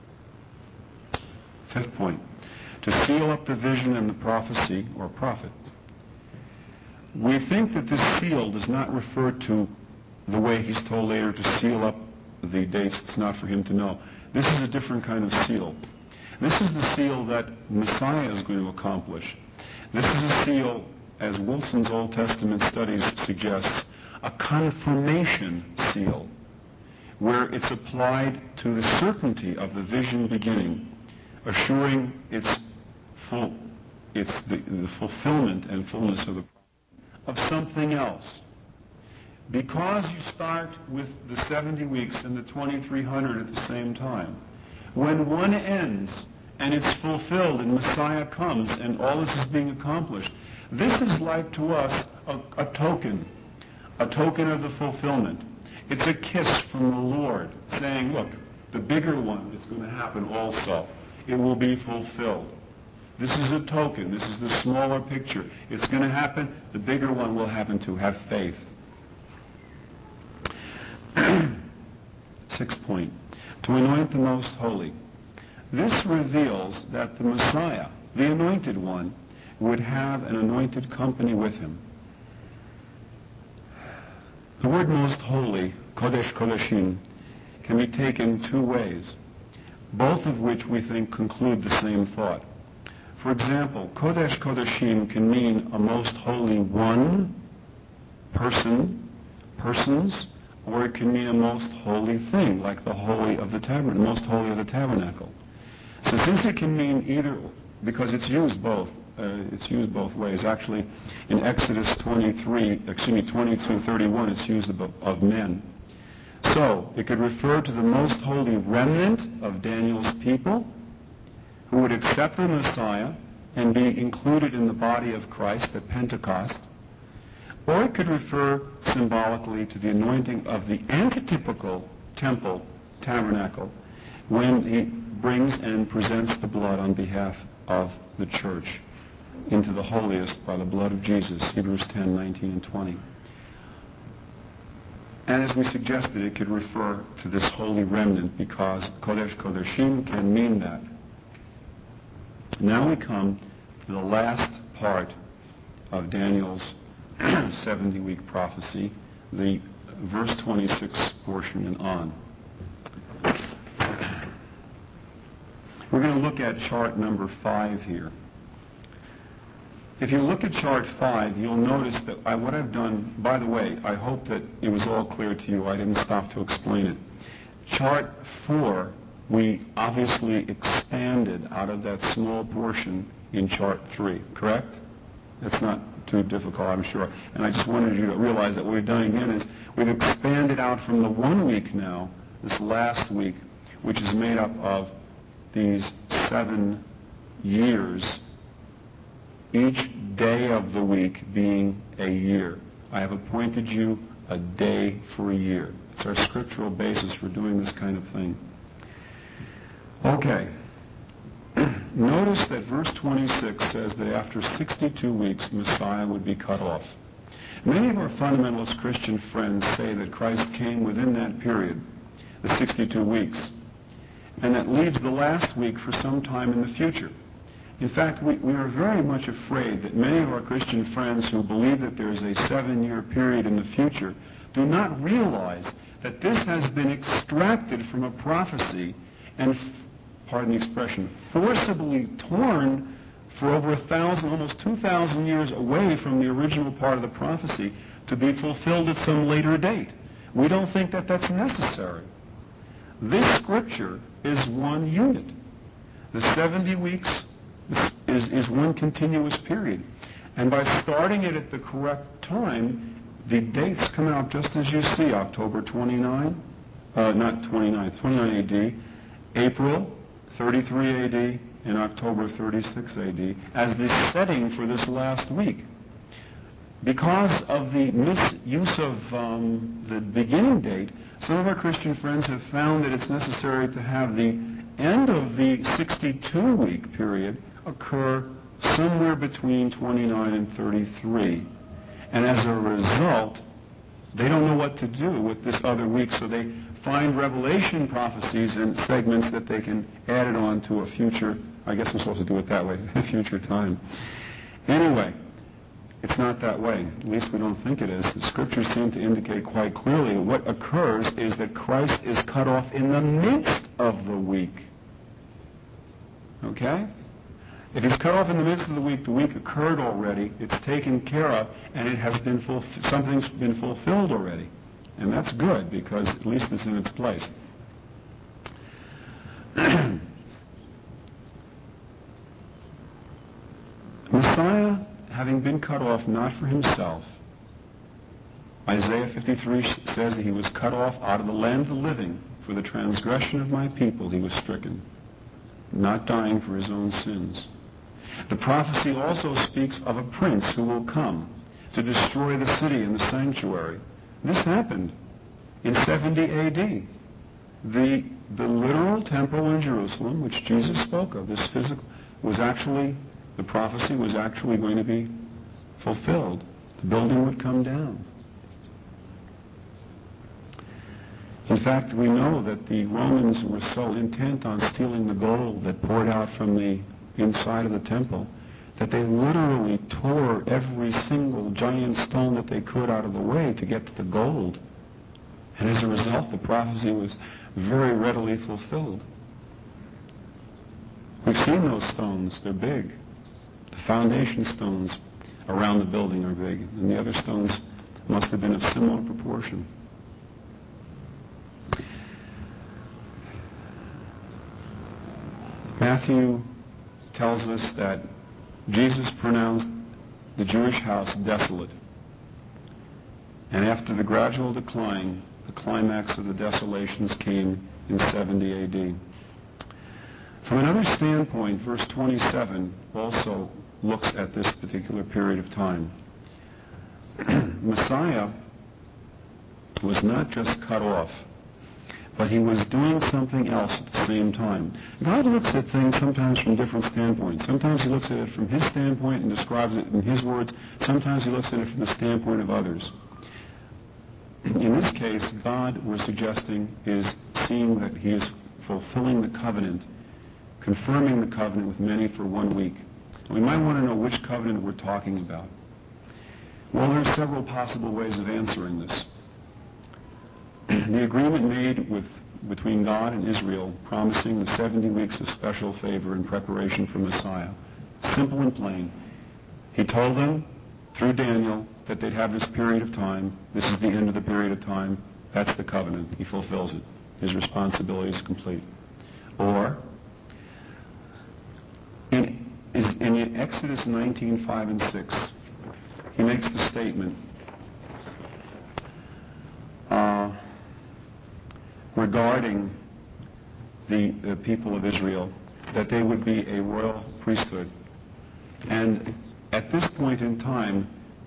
Fifth point, to seal up the vision and the prophecy or prophet. We think that this seal does not refer to the way he's told later to seal up the dates. It's not for him to know. This is a different kind of seal. This is the seal that Messiah is going to accomplish. This is a seal, as Wilson's Old Testament studies suggests, a confirmation seal, where it's applied to the certainty of the vision beginning, assuring its the fulfillment and fullness of something else. Because you start with the 70 weeks and the 2300 at the same time, when one ends and it's fulfilled and Messiah comes and all this is being accomplished, this is like to us a token of the fulfillment. It's a kiss from the Lord saying, look, the bigger one is going to happen also. It will be fulfilled. This is a token. This is the smaller picture. It's going to happen. The bigger one will happen too. Have faith. Sixth point, to anoint the most holy. This reveals that the Messiah, the anointed one, would have an anointed company with him. The word most holy, Kodesh Kodeshim, can be taken two ways, both of which we think conclude the same thought. For example, Kodesh Kodeshim can mean a most holy one, persons, or it can mean a most holy thing, like the holy of the tabernacle, most holy of the tabernacle. So since it can mean either, because it's used both ways. Actually, in Exodus 22:31, it's used of men. So it could refer to the most holy remnant of Daniel's people, who would accept the Messiah and be included in the body of Christ at Pentecost. Or it could refer symbolically to the anointing of the antitypical temple, tabernacle, when he brings and presents the blood on behalf of the church into the holiest by the blood of Jesus, Hebrews 10:19 and 20. And as we suggested, it could refer to this holy remnant because Kodesh Kodeshim can mean that. Now we come to the last part of Daniel's 70-week prophecy, the verse 26 portion and on. We're going to look at chart number 5 here. If you look at chart 5, you'll notice that what I've done, by the way, I hope that it was all clear to you. I didn't stop to explain it. Chart 4, we obviously expanded out of that small portion in chart 3, correct? That's not too difficult, I'm sure. And I just wanted you to realize that what we've done again is we've expanded out from the 1 week now, this last week, which is made up of these 7 years, each day of the week being a year. I have appointed you a day for a year. It's our scriptural basis for doing this kind of thing. Okay. Notice that verse 26 says that after 62 weeks, Messiah would be cut off. Many of our fundamentalist Christian friends say that Christ came within that period, the 62 weeks, and that leaves the last week for some time in the future. In fact, we are very much afraid that many of our Christian friends who believe that there's a 7-year period in the future do not realize that this has been extracted from a prophecy and, pardon the expression, forcibly torn for over 1,000, almost 2,000 years away from the original part of the prophecy to be fulfilled at some later date. We don't think that that's necessary. This scripture is one unit. The 70 weeks is one continuous period. And by starting it at the correct time, the dates come out just as you see, October 29, 29 AD, April 33 AD, and October 36 AD as the setting for this last week. Because of the misuse of the beginning date, some of our Christian friends have found that it's necessary to have the end of the 62-week period occur somewhere between 29 and 33. And as a result, they don't know what to do with this other week, so they find Revelation prophecies and segments that they can add it on to a future, I guess I'm supposed to do it that way, a future time. Anyway, it's not that way. At least we don't think it is. The scriptures seem to indicate quite clearly what occurs is that Christ is cut off in the midst of the week. Okay? If he's cut off in the midst of the week occurred already, it's taken care of, and it has been something's been fulfilled already. And that's good, because at least it's in its place. Messiah, having been cut off not for himself, Isaiah 53 says that he was cut off out of the land of the living. For the transgression of my people he was stricken, not dying for his own sins. The prophecy also speaks of a prince who will come to destroy the city and the sanctuary. This happened in 70 A.D. The literal temple in Jerusalem, which Jesus spoke of, this physical, the prophecy was actually going to be fulfilled. The building would come down. In fact, we know that the Romans were so intent on stealing the gold that poured out from the inside of the temple that they literally tore every single giant stone that they could out of the way to get to the gold. And as a result, the prophecy was very readily fulfilled. We've seen those stones. They're big. The foundation stones around the building are big, and the other stones must have been of similar proportion. Matthew tells us that Jesus pronounced the Jewish house desolate. And after the gradual decline, the climax of the desolations came in 70 A.D. From another standpoint, verse 27 also looks at this particular period of time. Messiah was not just cut off, but he was doing something else at the same time. God looks at things sometimes from different standpoints. Sometimes he looks at it from his standpoint and describes it in his words. Sometimes he looks at it from the standpoint of others. In this case, God, we're suggesting, is seeing that he is fulfilling the covenant, confirming the covenant with many for 1 week. We might want to know which covenant we're talking about. Well, there are several possible ways of answering this. The agreement made between God and Israel, promising the 70 weeks of special favor in preparation for Messiah. Simple and plain. He told them, through Daniel, that they'd have this period of time. This is the end of the period of time. That's the covenant. He fulfills it. His responsibility is complete. Or, in Exodus 19:5 and 6, he makes the statement regarding the people of Israel, that they would be a royal priesthood. And at this point in time,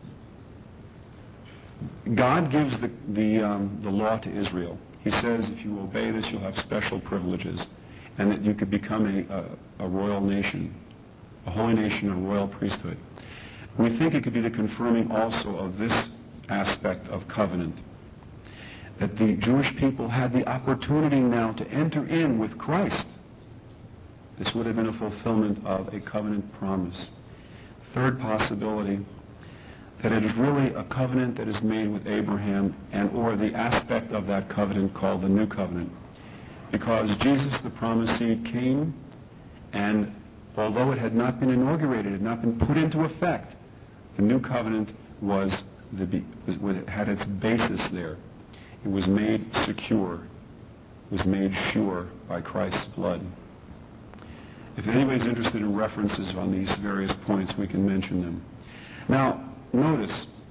God gives the law to Israel. He says, if you obey this, you'll have special privileges, and that you could become a royal nation, a holy nation, a royal priesthood. We think it could be the confirming also of this aspect of covenant, that the Jewish people had the opportunity now to enter in with Christ. This would have been a fulfillment of a covenant promise. Third possibility, that it is really a covenant that is made with Abraham and or the aspect of that covenant called the New Covenant. Because Jesus, the promised seed, came, and although it had not been inaugurated, it had not been put into effect, the New Covenant had its basis there. It was made secure. It was made sure by Christ's blood. If anybody's interested in references on these various points, we can mention them. Now, notice,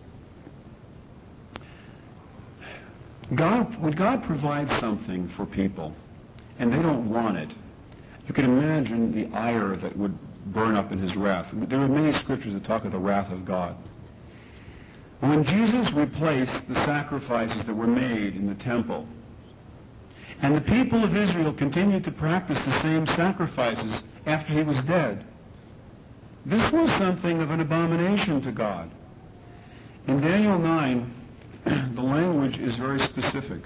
when God provides something for people, and they don't want it, you can imagine the ire that would burn up in his wrath. There are many scriptures that talk of the wrath of God. When Jesus replaced the sacrifices that were made in the temple, and the people of Israel continued to practice the same sacrifices after he was dead, this was something of an abomination to God. In Daniel 9, the language is very specific.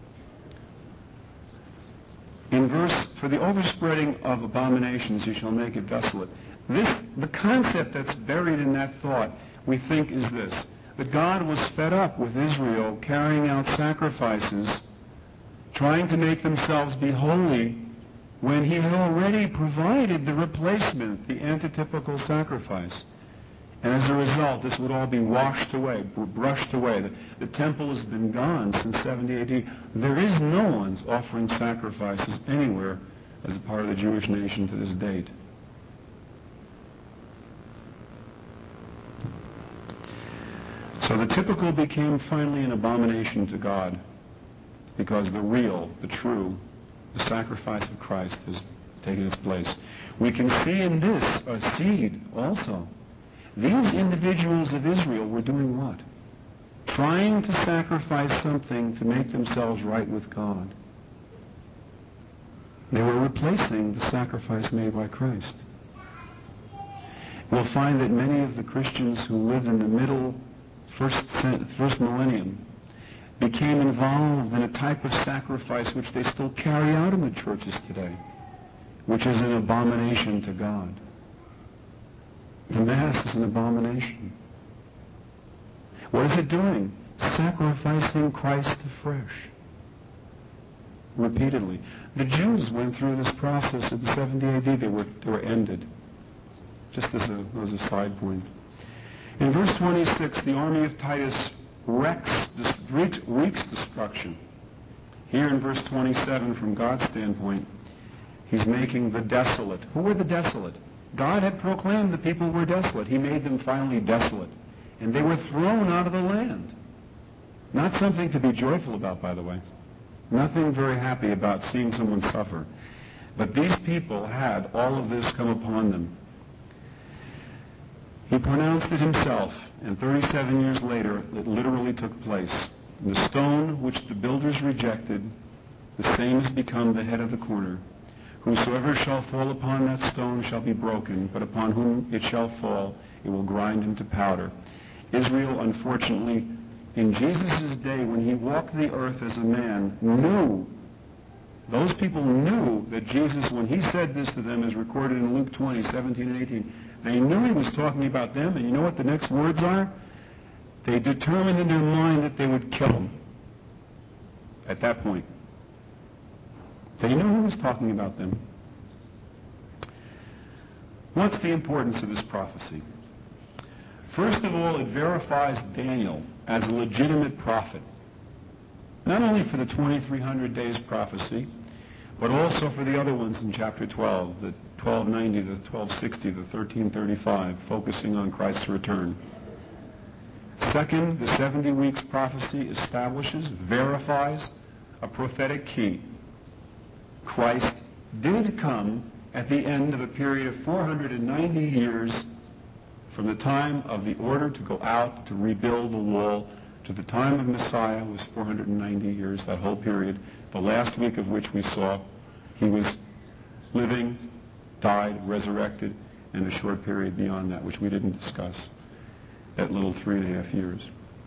In verse, for the overspreading of abominations you shall make it desolate. The concept that's buried in that thought, we think, is this: that God was fed up with Israel carrying out sacrifices, trying to make themselves be holy, when he had already provided the replacement, the antitypical sacrifice. And as a result, this would all be washed away, brushed away. The temple has been gone since 70 AD. There is no one's offering sacrifices anywhere as a part of the Jewish nation to this date. So the typical became finally an abomination to God, because the real, the true, the sacrifice of Christ has taken its place. We can see in this a seed also. These individuals of Israel were doing what? Trying to sacrifice something to make themselves right with God. They were replacing the sacrifice made by Christ. We'll find that many of the Christians who lived in the middle first millennium became involved in a type of sacrifice which they still carry out in the churches today, which is an abomination to God. The Mass is an abomination. What is it doing? Sacrificing Christ afresh. Repeatedly. The Jews went through this process in 70 AD. They were ended. Just as a side point. In verse 26, the army of Titus wreaks destruction. Here in verse 27, from God's standpoint, he's making the desolate. Who were the desolate? God had proclaimed the people were desolate. He made them finally desolate. And they were thrown out of the land. Not something to be joyful about, by the way. Nothing very happy about seeing someone suffer. But these people had all of this come upon them. He pronounced it himself, and 37 years later, it literally took place. The stone which the builders rejected, the same has become the head of the corner. Whosoever shall fall upon that stone shall be broken, but upon whom it shall fall, it will grind him to powder. Israel, unfortunately, in Jesus' day, when he walked the earth as a man, those people knew that Jesus, when he said this to them, as recorded in Luke 20, 17 and 18, they knew he was talking about them, and you know what the next words are? They determined in their mind that they would kill him at that point. They knew he was talking about them. What's the importance of this prophecy? First of all, it verifies Daniel as a legitimate prophet, not only for the 2300 days prophecy, but also for the other ones in chapter 12, the 1290, the 1260, the 1335, focusing on Christ's return. Second, the 70 weeks prophecy establishes, verifies a prophetic key. Christ did come at the end of a period of 490 years from the time of the order to go out to rebuild the wall to the time of Messiah was 490 years, that whole period, the last week of which we saw he was living, died, resurrected, and a short period beyond that, which we didn't discuss, that little 3.5 years.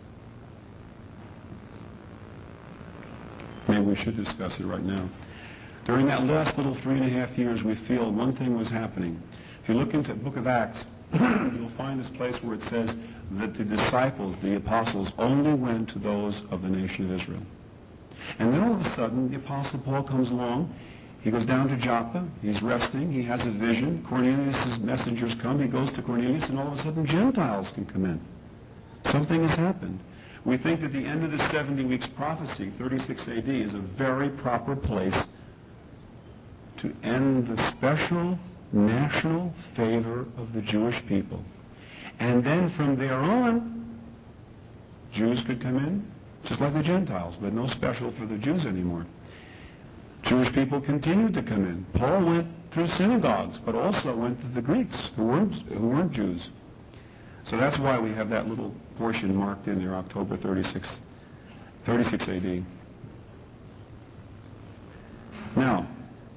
Maybe we should discuss it right now. During that last little 3.5 years, we feel one thing was happening. If you look into the book of Acts, you'll find this place where it says that the disciples, the apostles, only went to those of the nation of Israel. And then all of a sudden, the Apostle Paul comes along. He goes down to Joppa. He's resting. He has a vision. Cornelius' messengers come. He goes to Cornelius, and all of a sudden, Gentiles can come in. Something has happened. We think that the end of the 70 weeks prophecy, 36 AD, is a very proper place to end the special national favor of the Jewish people. And then from there on, Jews could come in, just like the Gentiles, but no special for the Jews anymore. Jewish people continued to come in. Paul went through synagogues, but also went to the Greeks who weren't Jews. So that's why we have that little portion marked in there, October 36 AD. Now,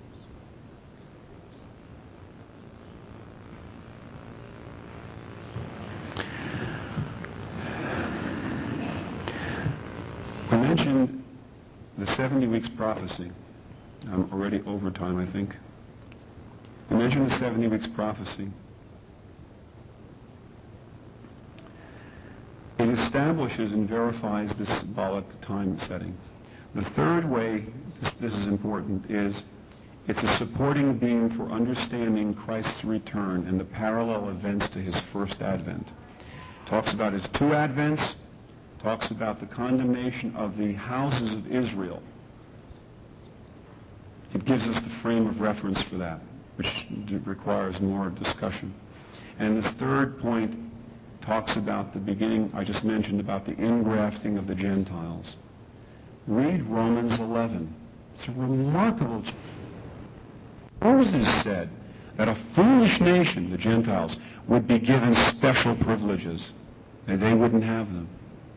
we mentioned the 70 weeks prophecy. I'm already over time, I think. We mentioned the 70 weeks prophecy. It establishes and verifies the symbolic time setting. The third way this is important is it's a supporting beam for understanding Christ's return and the parallel events to his first advent. Talks about his two advents, talks about the condemnation of the houses of Israel. It gives us the frame of reference for that, which requires more discussion. And this third point talks about the beginning, I just mentioned, about the ingrafting of the Gentiles. Read Romans 11. It's a remarkable chapter. Moses said that a foolish nation, the Gentiles, would be given special privileges, and they wouldn't have them.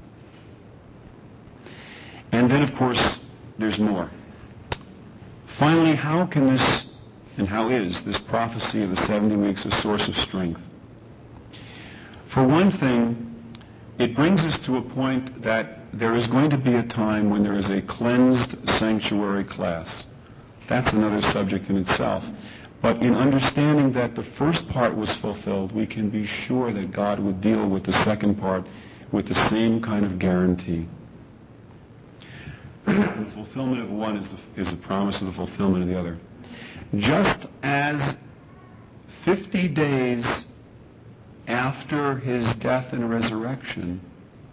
And then, of course, there's more. Finally, how can this, and how is this prophecy of the 70 weeks a source of strength? For one thing, it brings us to a point that there is going to be a time when there is a cleansed sanctuary class. That's another subject in itself. But in understanding that the first part was fulfilled, we can be sure that God would deal with the second part with the same kind of guarantee. The fulfillment of one is the promise of the fulfillment of the other. Just as 50 days after his death and resurrection,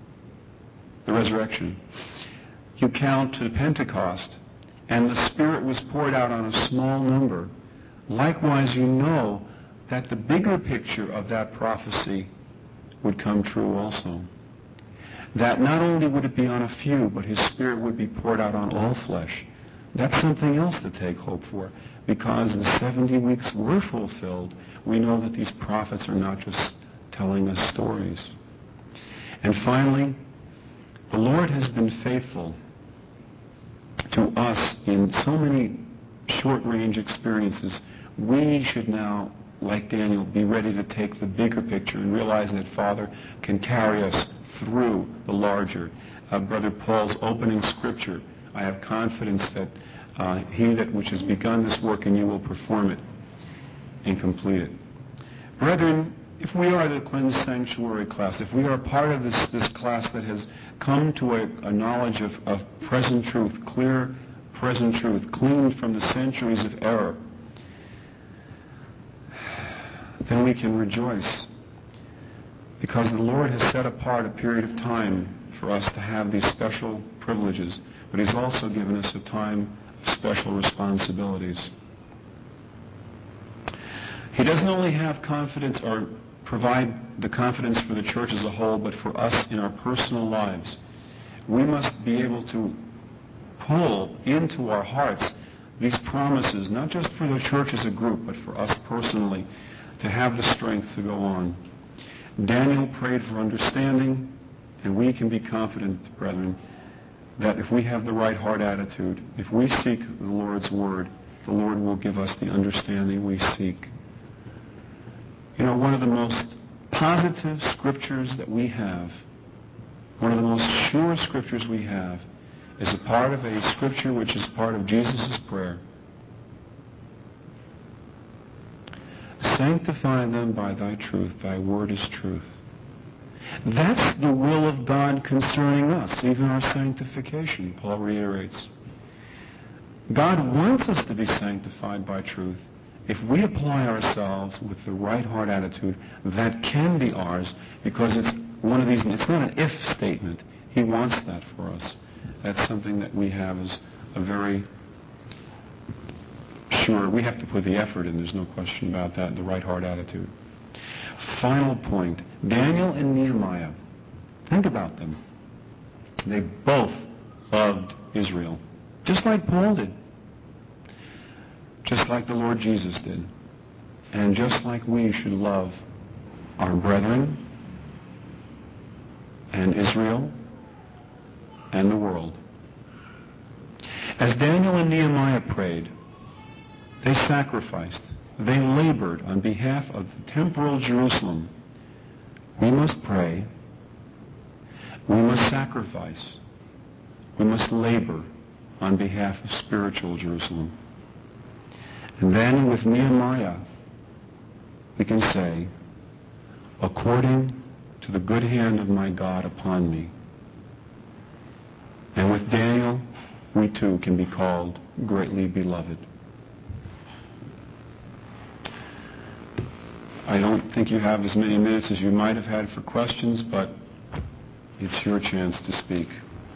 you count to Pentecost, and the Spirit was poured out on a small number. Likewise, you know that the bigger picture of that prophecy would come true also. That not only would it be on a few, but his Spirit would be poured out on all flesh. That's something else to take hope for. Because the 70 weeks were fulfilled, we know that these prophets are not just telling us stories. And finally, the Lord has been faithful to us in so many short-range experiences. We should now, like Daniel, be ready to take the bigger picture and realize that Father can carry us through the larger. Brother Paul's opening scripture, I have confidence that he that which has begun this work in you will perform it and complete it. Brethren, if we are the cleansed sanctuary class, if we are part of this class that has come to a knowledge of present truth, clear present truth, cleaned from the centuries of error, then we can rejoice. Because the Lord has set apart a period of time for us to have these special privileges, but he's also given us a time of special responsibilities. He doesn't only have confidence or provide the confidence for the church as a whole, but for us in our personal lives. We must be able to pull into our hearts these promises, not just for the church as a group, but for us personally, to have the strength to go on. Daniel prayed for understanding, and we can be confident, brethren, that if we have the right heart attitude, if we seek the Lord's word, the Lord will give us the understanding we seek. You know, one of the most positive scriptures that we have, one of the most sure scriptures we have, is a part of a scripture which is part of Jesus' prayer. sanctify them by thy truth. Thy word is truth. That's the will of God concerning us, even our sanctification, Paul reiterates. God wants us to be sanctified by truth. If we apply ourselves with the right heart attitude, that can be ours, because it's one of these, it's not an if statement. He wants that for us. That's something that we have as a very sure, we have to put the effort in, there's no question about that, the right heart attitude. Final point, Daniel and Nehemiah. Think about them. They both loved Israel, just like Paul did, just like the Lord Jesus did, and just like we should love our brethren and Israel and the world. As Daniel and Nehemiah prayed, they sacrificed, they labored on behalf of the temporal Jerusalem. We must pray, we must sacrifice, we must labor on behalf of spiritual Jerusalem. And then with Nehemiah, we can say, according to the good hand of my God upon me. And with Daniel, we too can be called greatly beloved. I don't think you have as many minutes as you might have had for questions, but it's your chance to speak.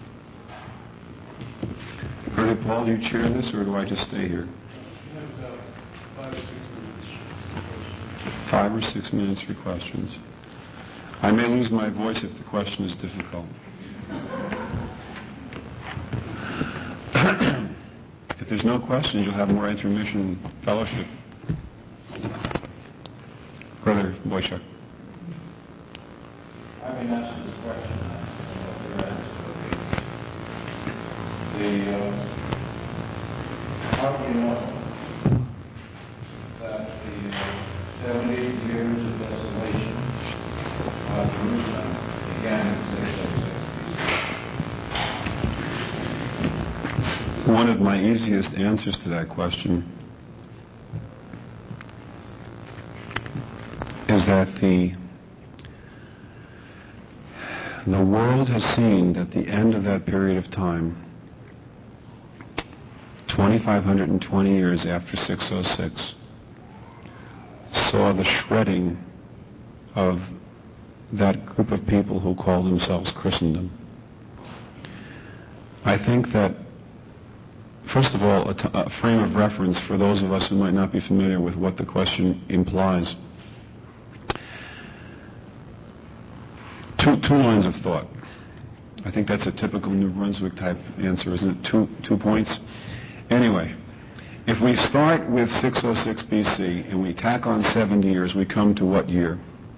Brother Paul, do you chair this, or do I just stay here? 5 or 6 minutes for questions. I may lose my voice if the question is difficult. If there's no questions, you'll have more intermission fellowship. Brother Wojciech. I've been asked this question. How do you know that the 70 years of desolation of Jerusalem began in 606 BC? One of my easiest answers to that question is that the world has seen that the end of that period of time, 2,520 years after 606, saw the shredding of that group of people who call themselves Christendom. I think that, first of all, a frame of reference for those of us who might not be familiar with what the question implies. Two lines of thought. I think that's a typical New Brunswick type answer, isn't it? Two points. Anyway, if we start with 606 BC and we tack on 70 years, we come to what year?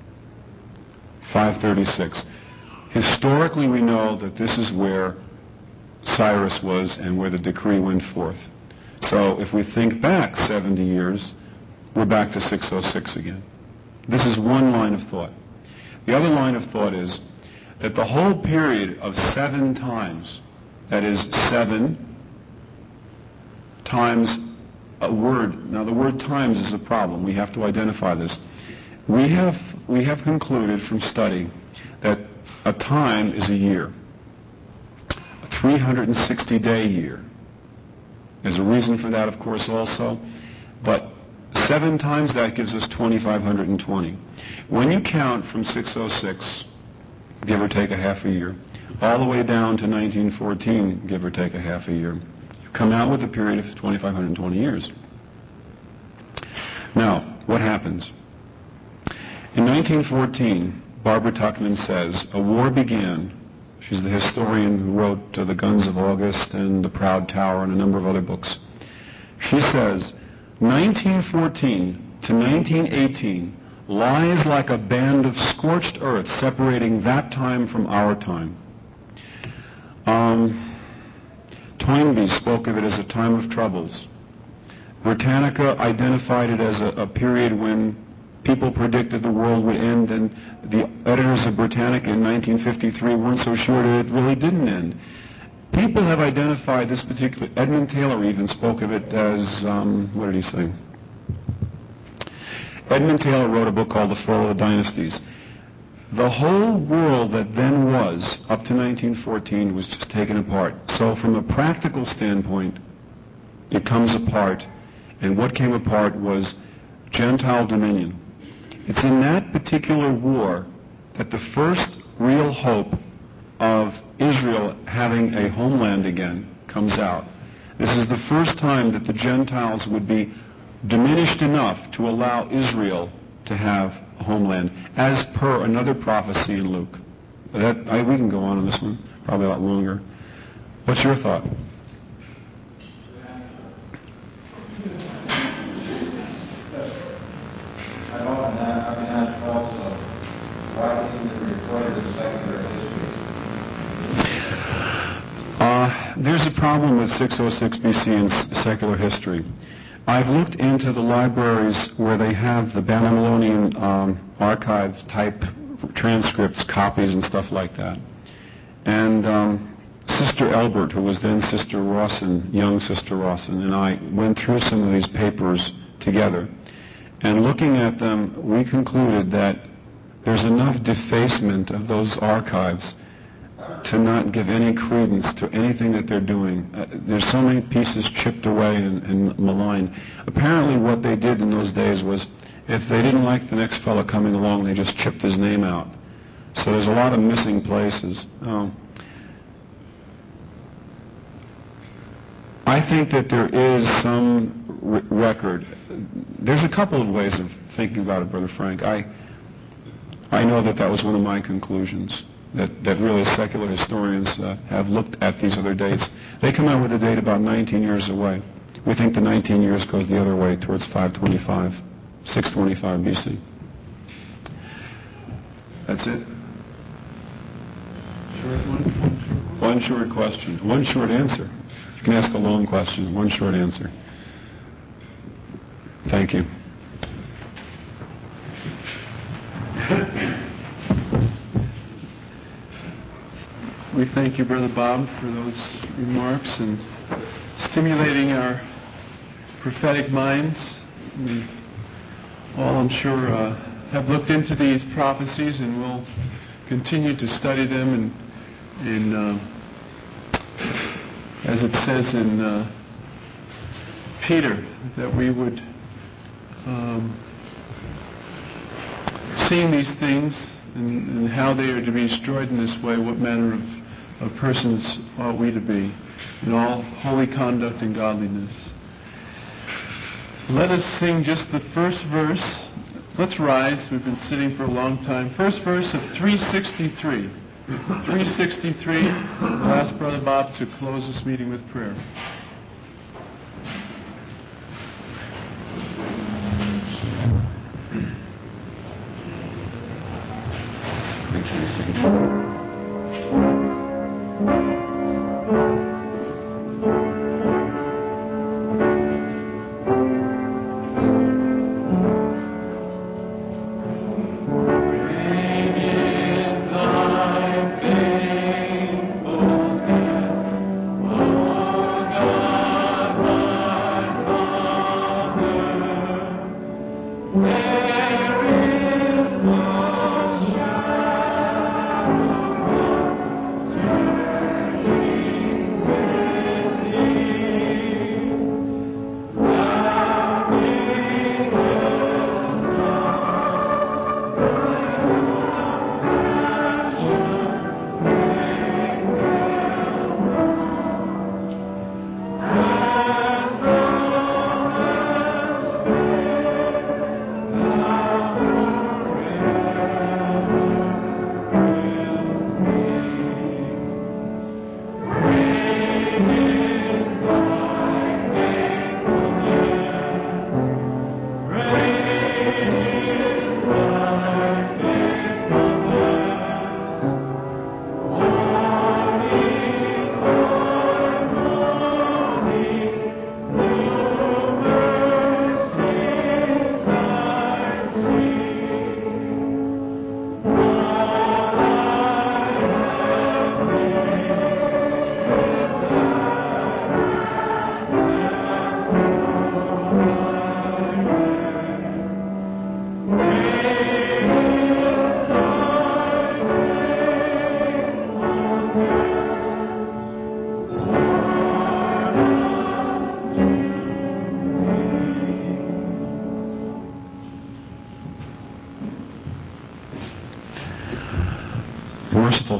536. Historically, we know that this is where Cyrus was and where the decree went forth. So if we think back 70 years, we're back to 606 again. This is one line of thought. The other line of thought is that the whole period of 7 times, that is 7 times a word. Now the word times is a problem. We have to identify this. We have concluded from study that a time is a year, a 360-day year. There's a reason for that, of course, also, but 7 times that gives us 2,520. When you count from 606, give or take a half a year, all the way down to 1914, give or take a half a year, you come out with a period of 2,520 years. Now, what happens? In 1914, Barbara Tuchman says, a war began. She's the historian who wrote The Guns of August and The Proud Tower and a number of other books. She says, 1914 to 1918 lies like a band of scorched earth separating that time from our time. Toynbee spoke of it as a time of troubles. Britannica identified it as a period when people predicted the world would end, and the editors of Britannica in 1953 weren't so sure that it really didn't end. People have identified this particular... Edmund Taylor even spoke of it as... what did he say? Edmund Taylor wrote a book called The Fall of the Dynasties. The whole world that then was, up to 1914, was just taken apart. So from a practical standpoint, it comes apart, and what came apart was Gentile dominion. It's in that particular war that the first real hope of Israel having a homeland again comes out. This is the first time that the Gentiles would be diminished enough to allow Israel to have a homeland, as per another prophecy in Luke. We can go on this one, probably a lot longer. What's your thought? I've often asked also, why isn't it recorded as secular history? There's a problem with 606 BC in secular history. I've looked into the libraries where they have the Babylonian archive type transcripts, copies, and stuff like that. And Sister Elbert, who was then Sister Rawson, young Sister Rawson, and I went through some of these papers together. And looking at them, we concluded that there's enough defacement of those archives to not give any credence to anything that they're doing. There's so many pieces chipped away and maligned. Apparently what they did in those days was, if they didn't like the next fellow coming along, they just chipped his name out. So there's a lot of missing places. I think that there is some record. There's a couple of ways of thinking about it, Brother Frank. I know that was one of my conclusions. That really secular historians have looked at these other dates. They come out with a date about 19 years away. We think the 19 years goes the other way, towards 525, 625 BC. That's it? One short question. One short answer. You can ask a long question. One short answer. Thank you. We thank you, Brother Bob, for those remarks and stimulating our prophetic minds. We all, I'm sure, have looked into these prophecies and will continue to study them. And as it says in Peter, that we would, seeing these things and how they are to be destroyed in this way, what manner of persons ought we to be in all holy conduct and godliness. Let us sing just the first verse. Let's rise. We've been sitting for a long time. First verse of 363. 363. I'll ask Brother Bob to close this meeting with prayer. God.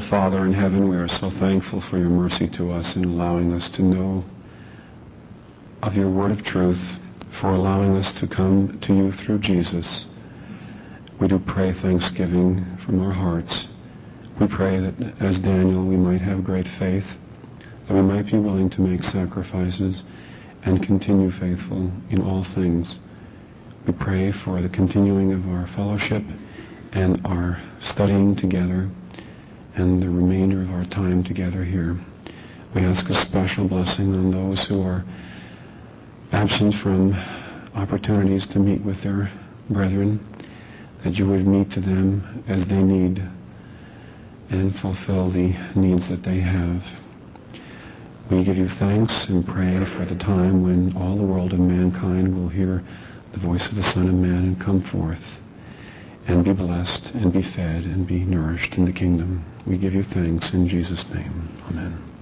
Father in heaven, we are so thankful for your mercy to us in allowing us to know of your word of truth, for allowing us to come to you through Jesus. We do pray thanksgiving from our hearts. We pray that as Daniel we might have great faith, that we might be willing to make sacrifices and continue faithful in all things. We pray for the continuing of our fellowship and our studying together and the remainder of our time together here. We ask a special blessing on those who are absent from opportunities to meet with their brethren, that you would meet to them as they need and fulfill the needs that they have. We give you thanks and pray for the time when all the world and mankind will hear the voice of the Son of Man and come forth and be blessed and be fed and be nourished in the kingdom. We give you thanks in Jesus' name. Amen.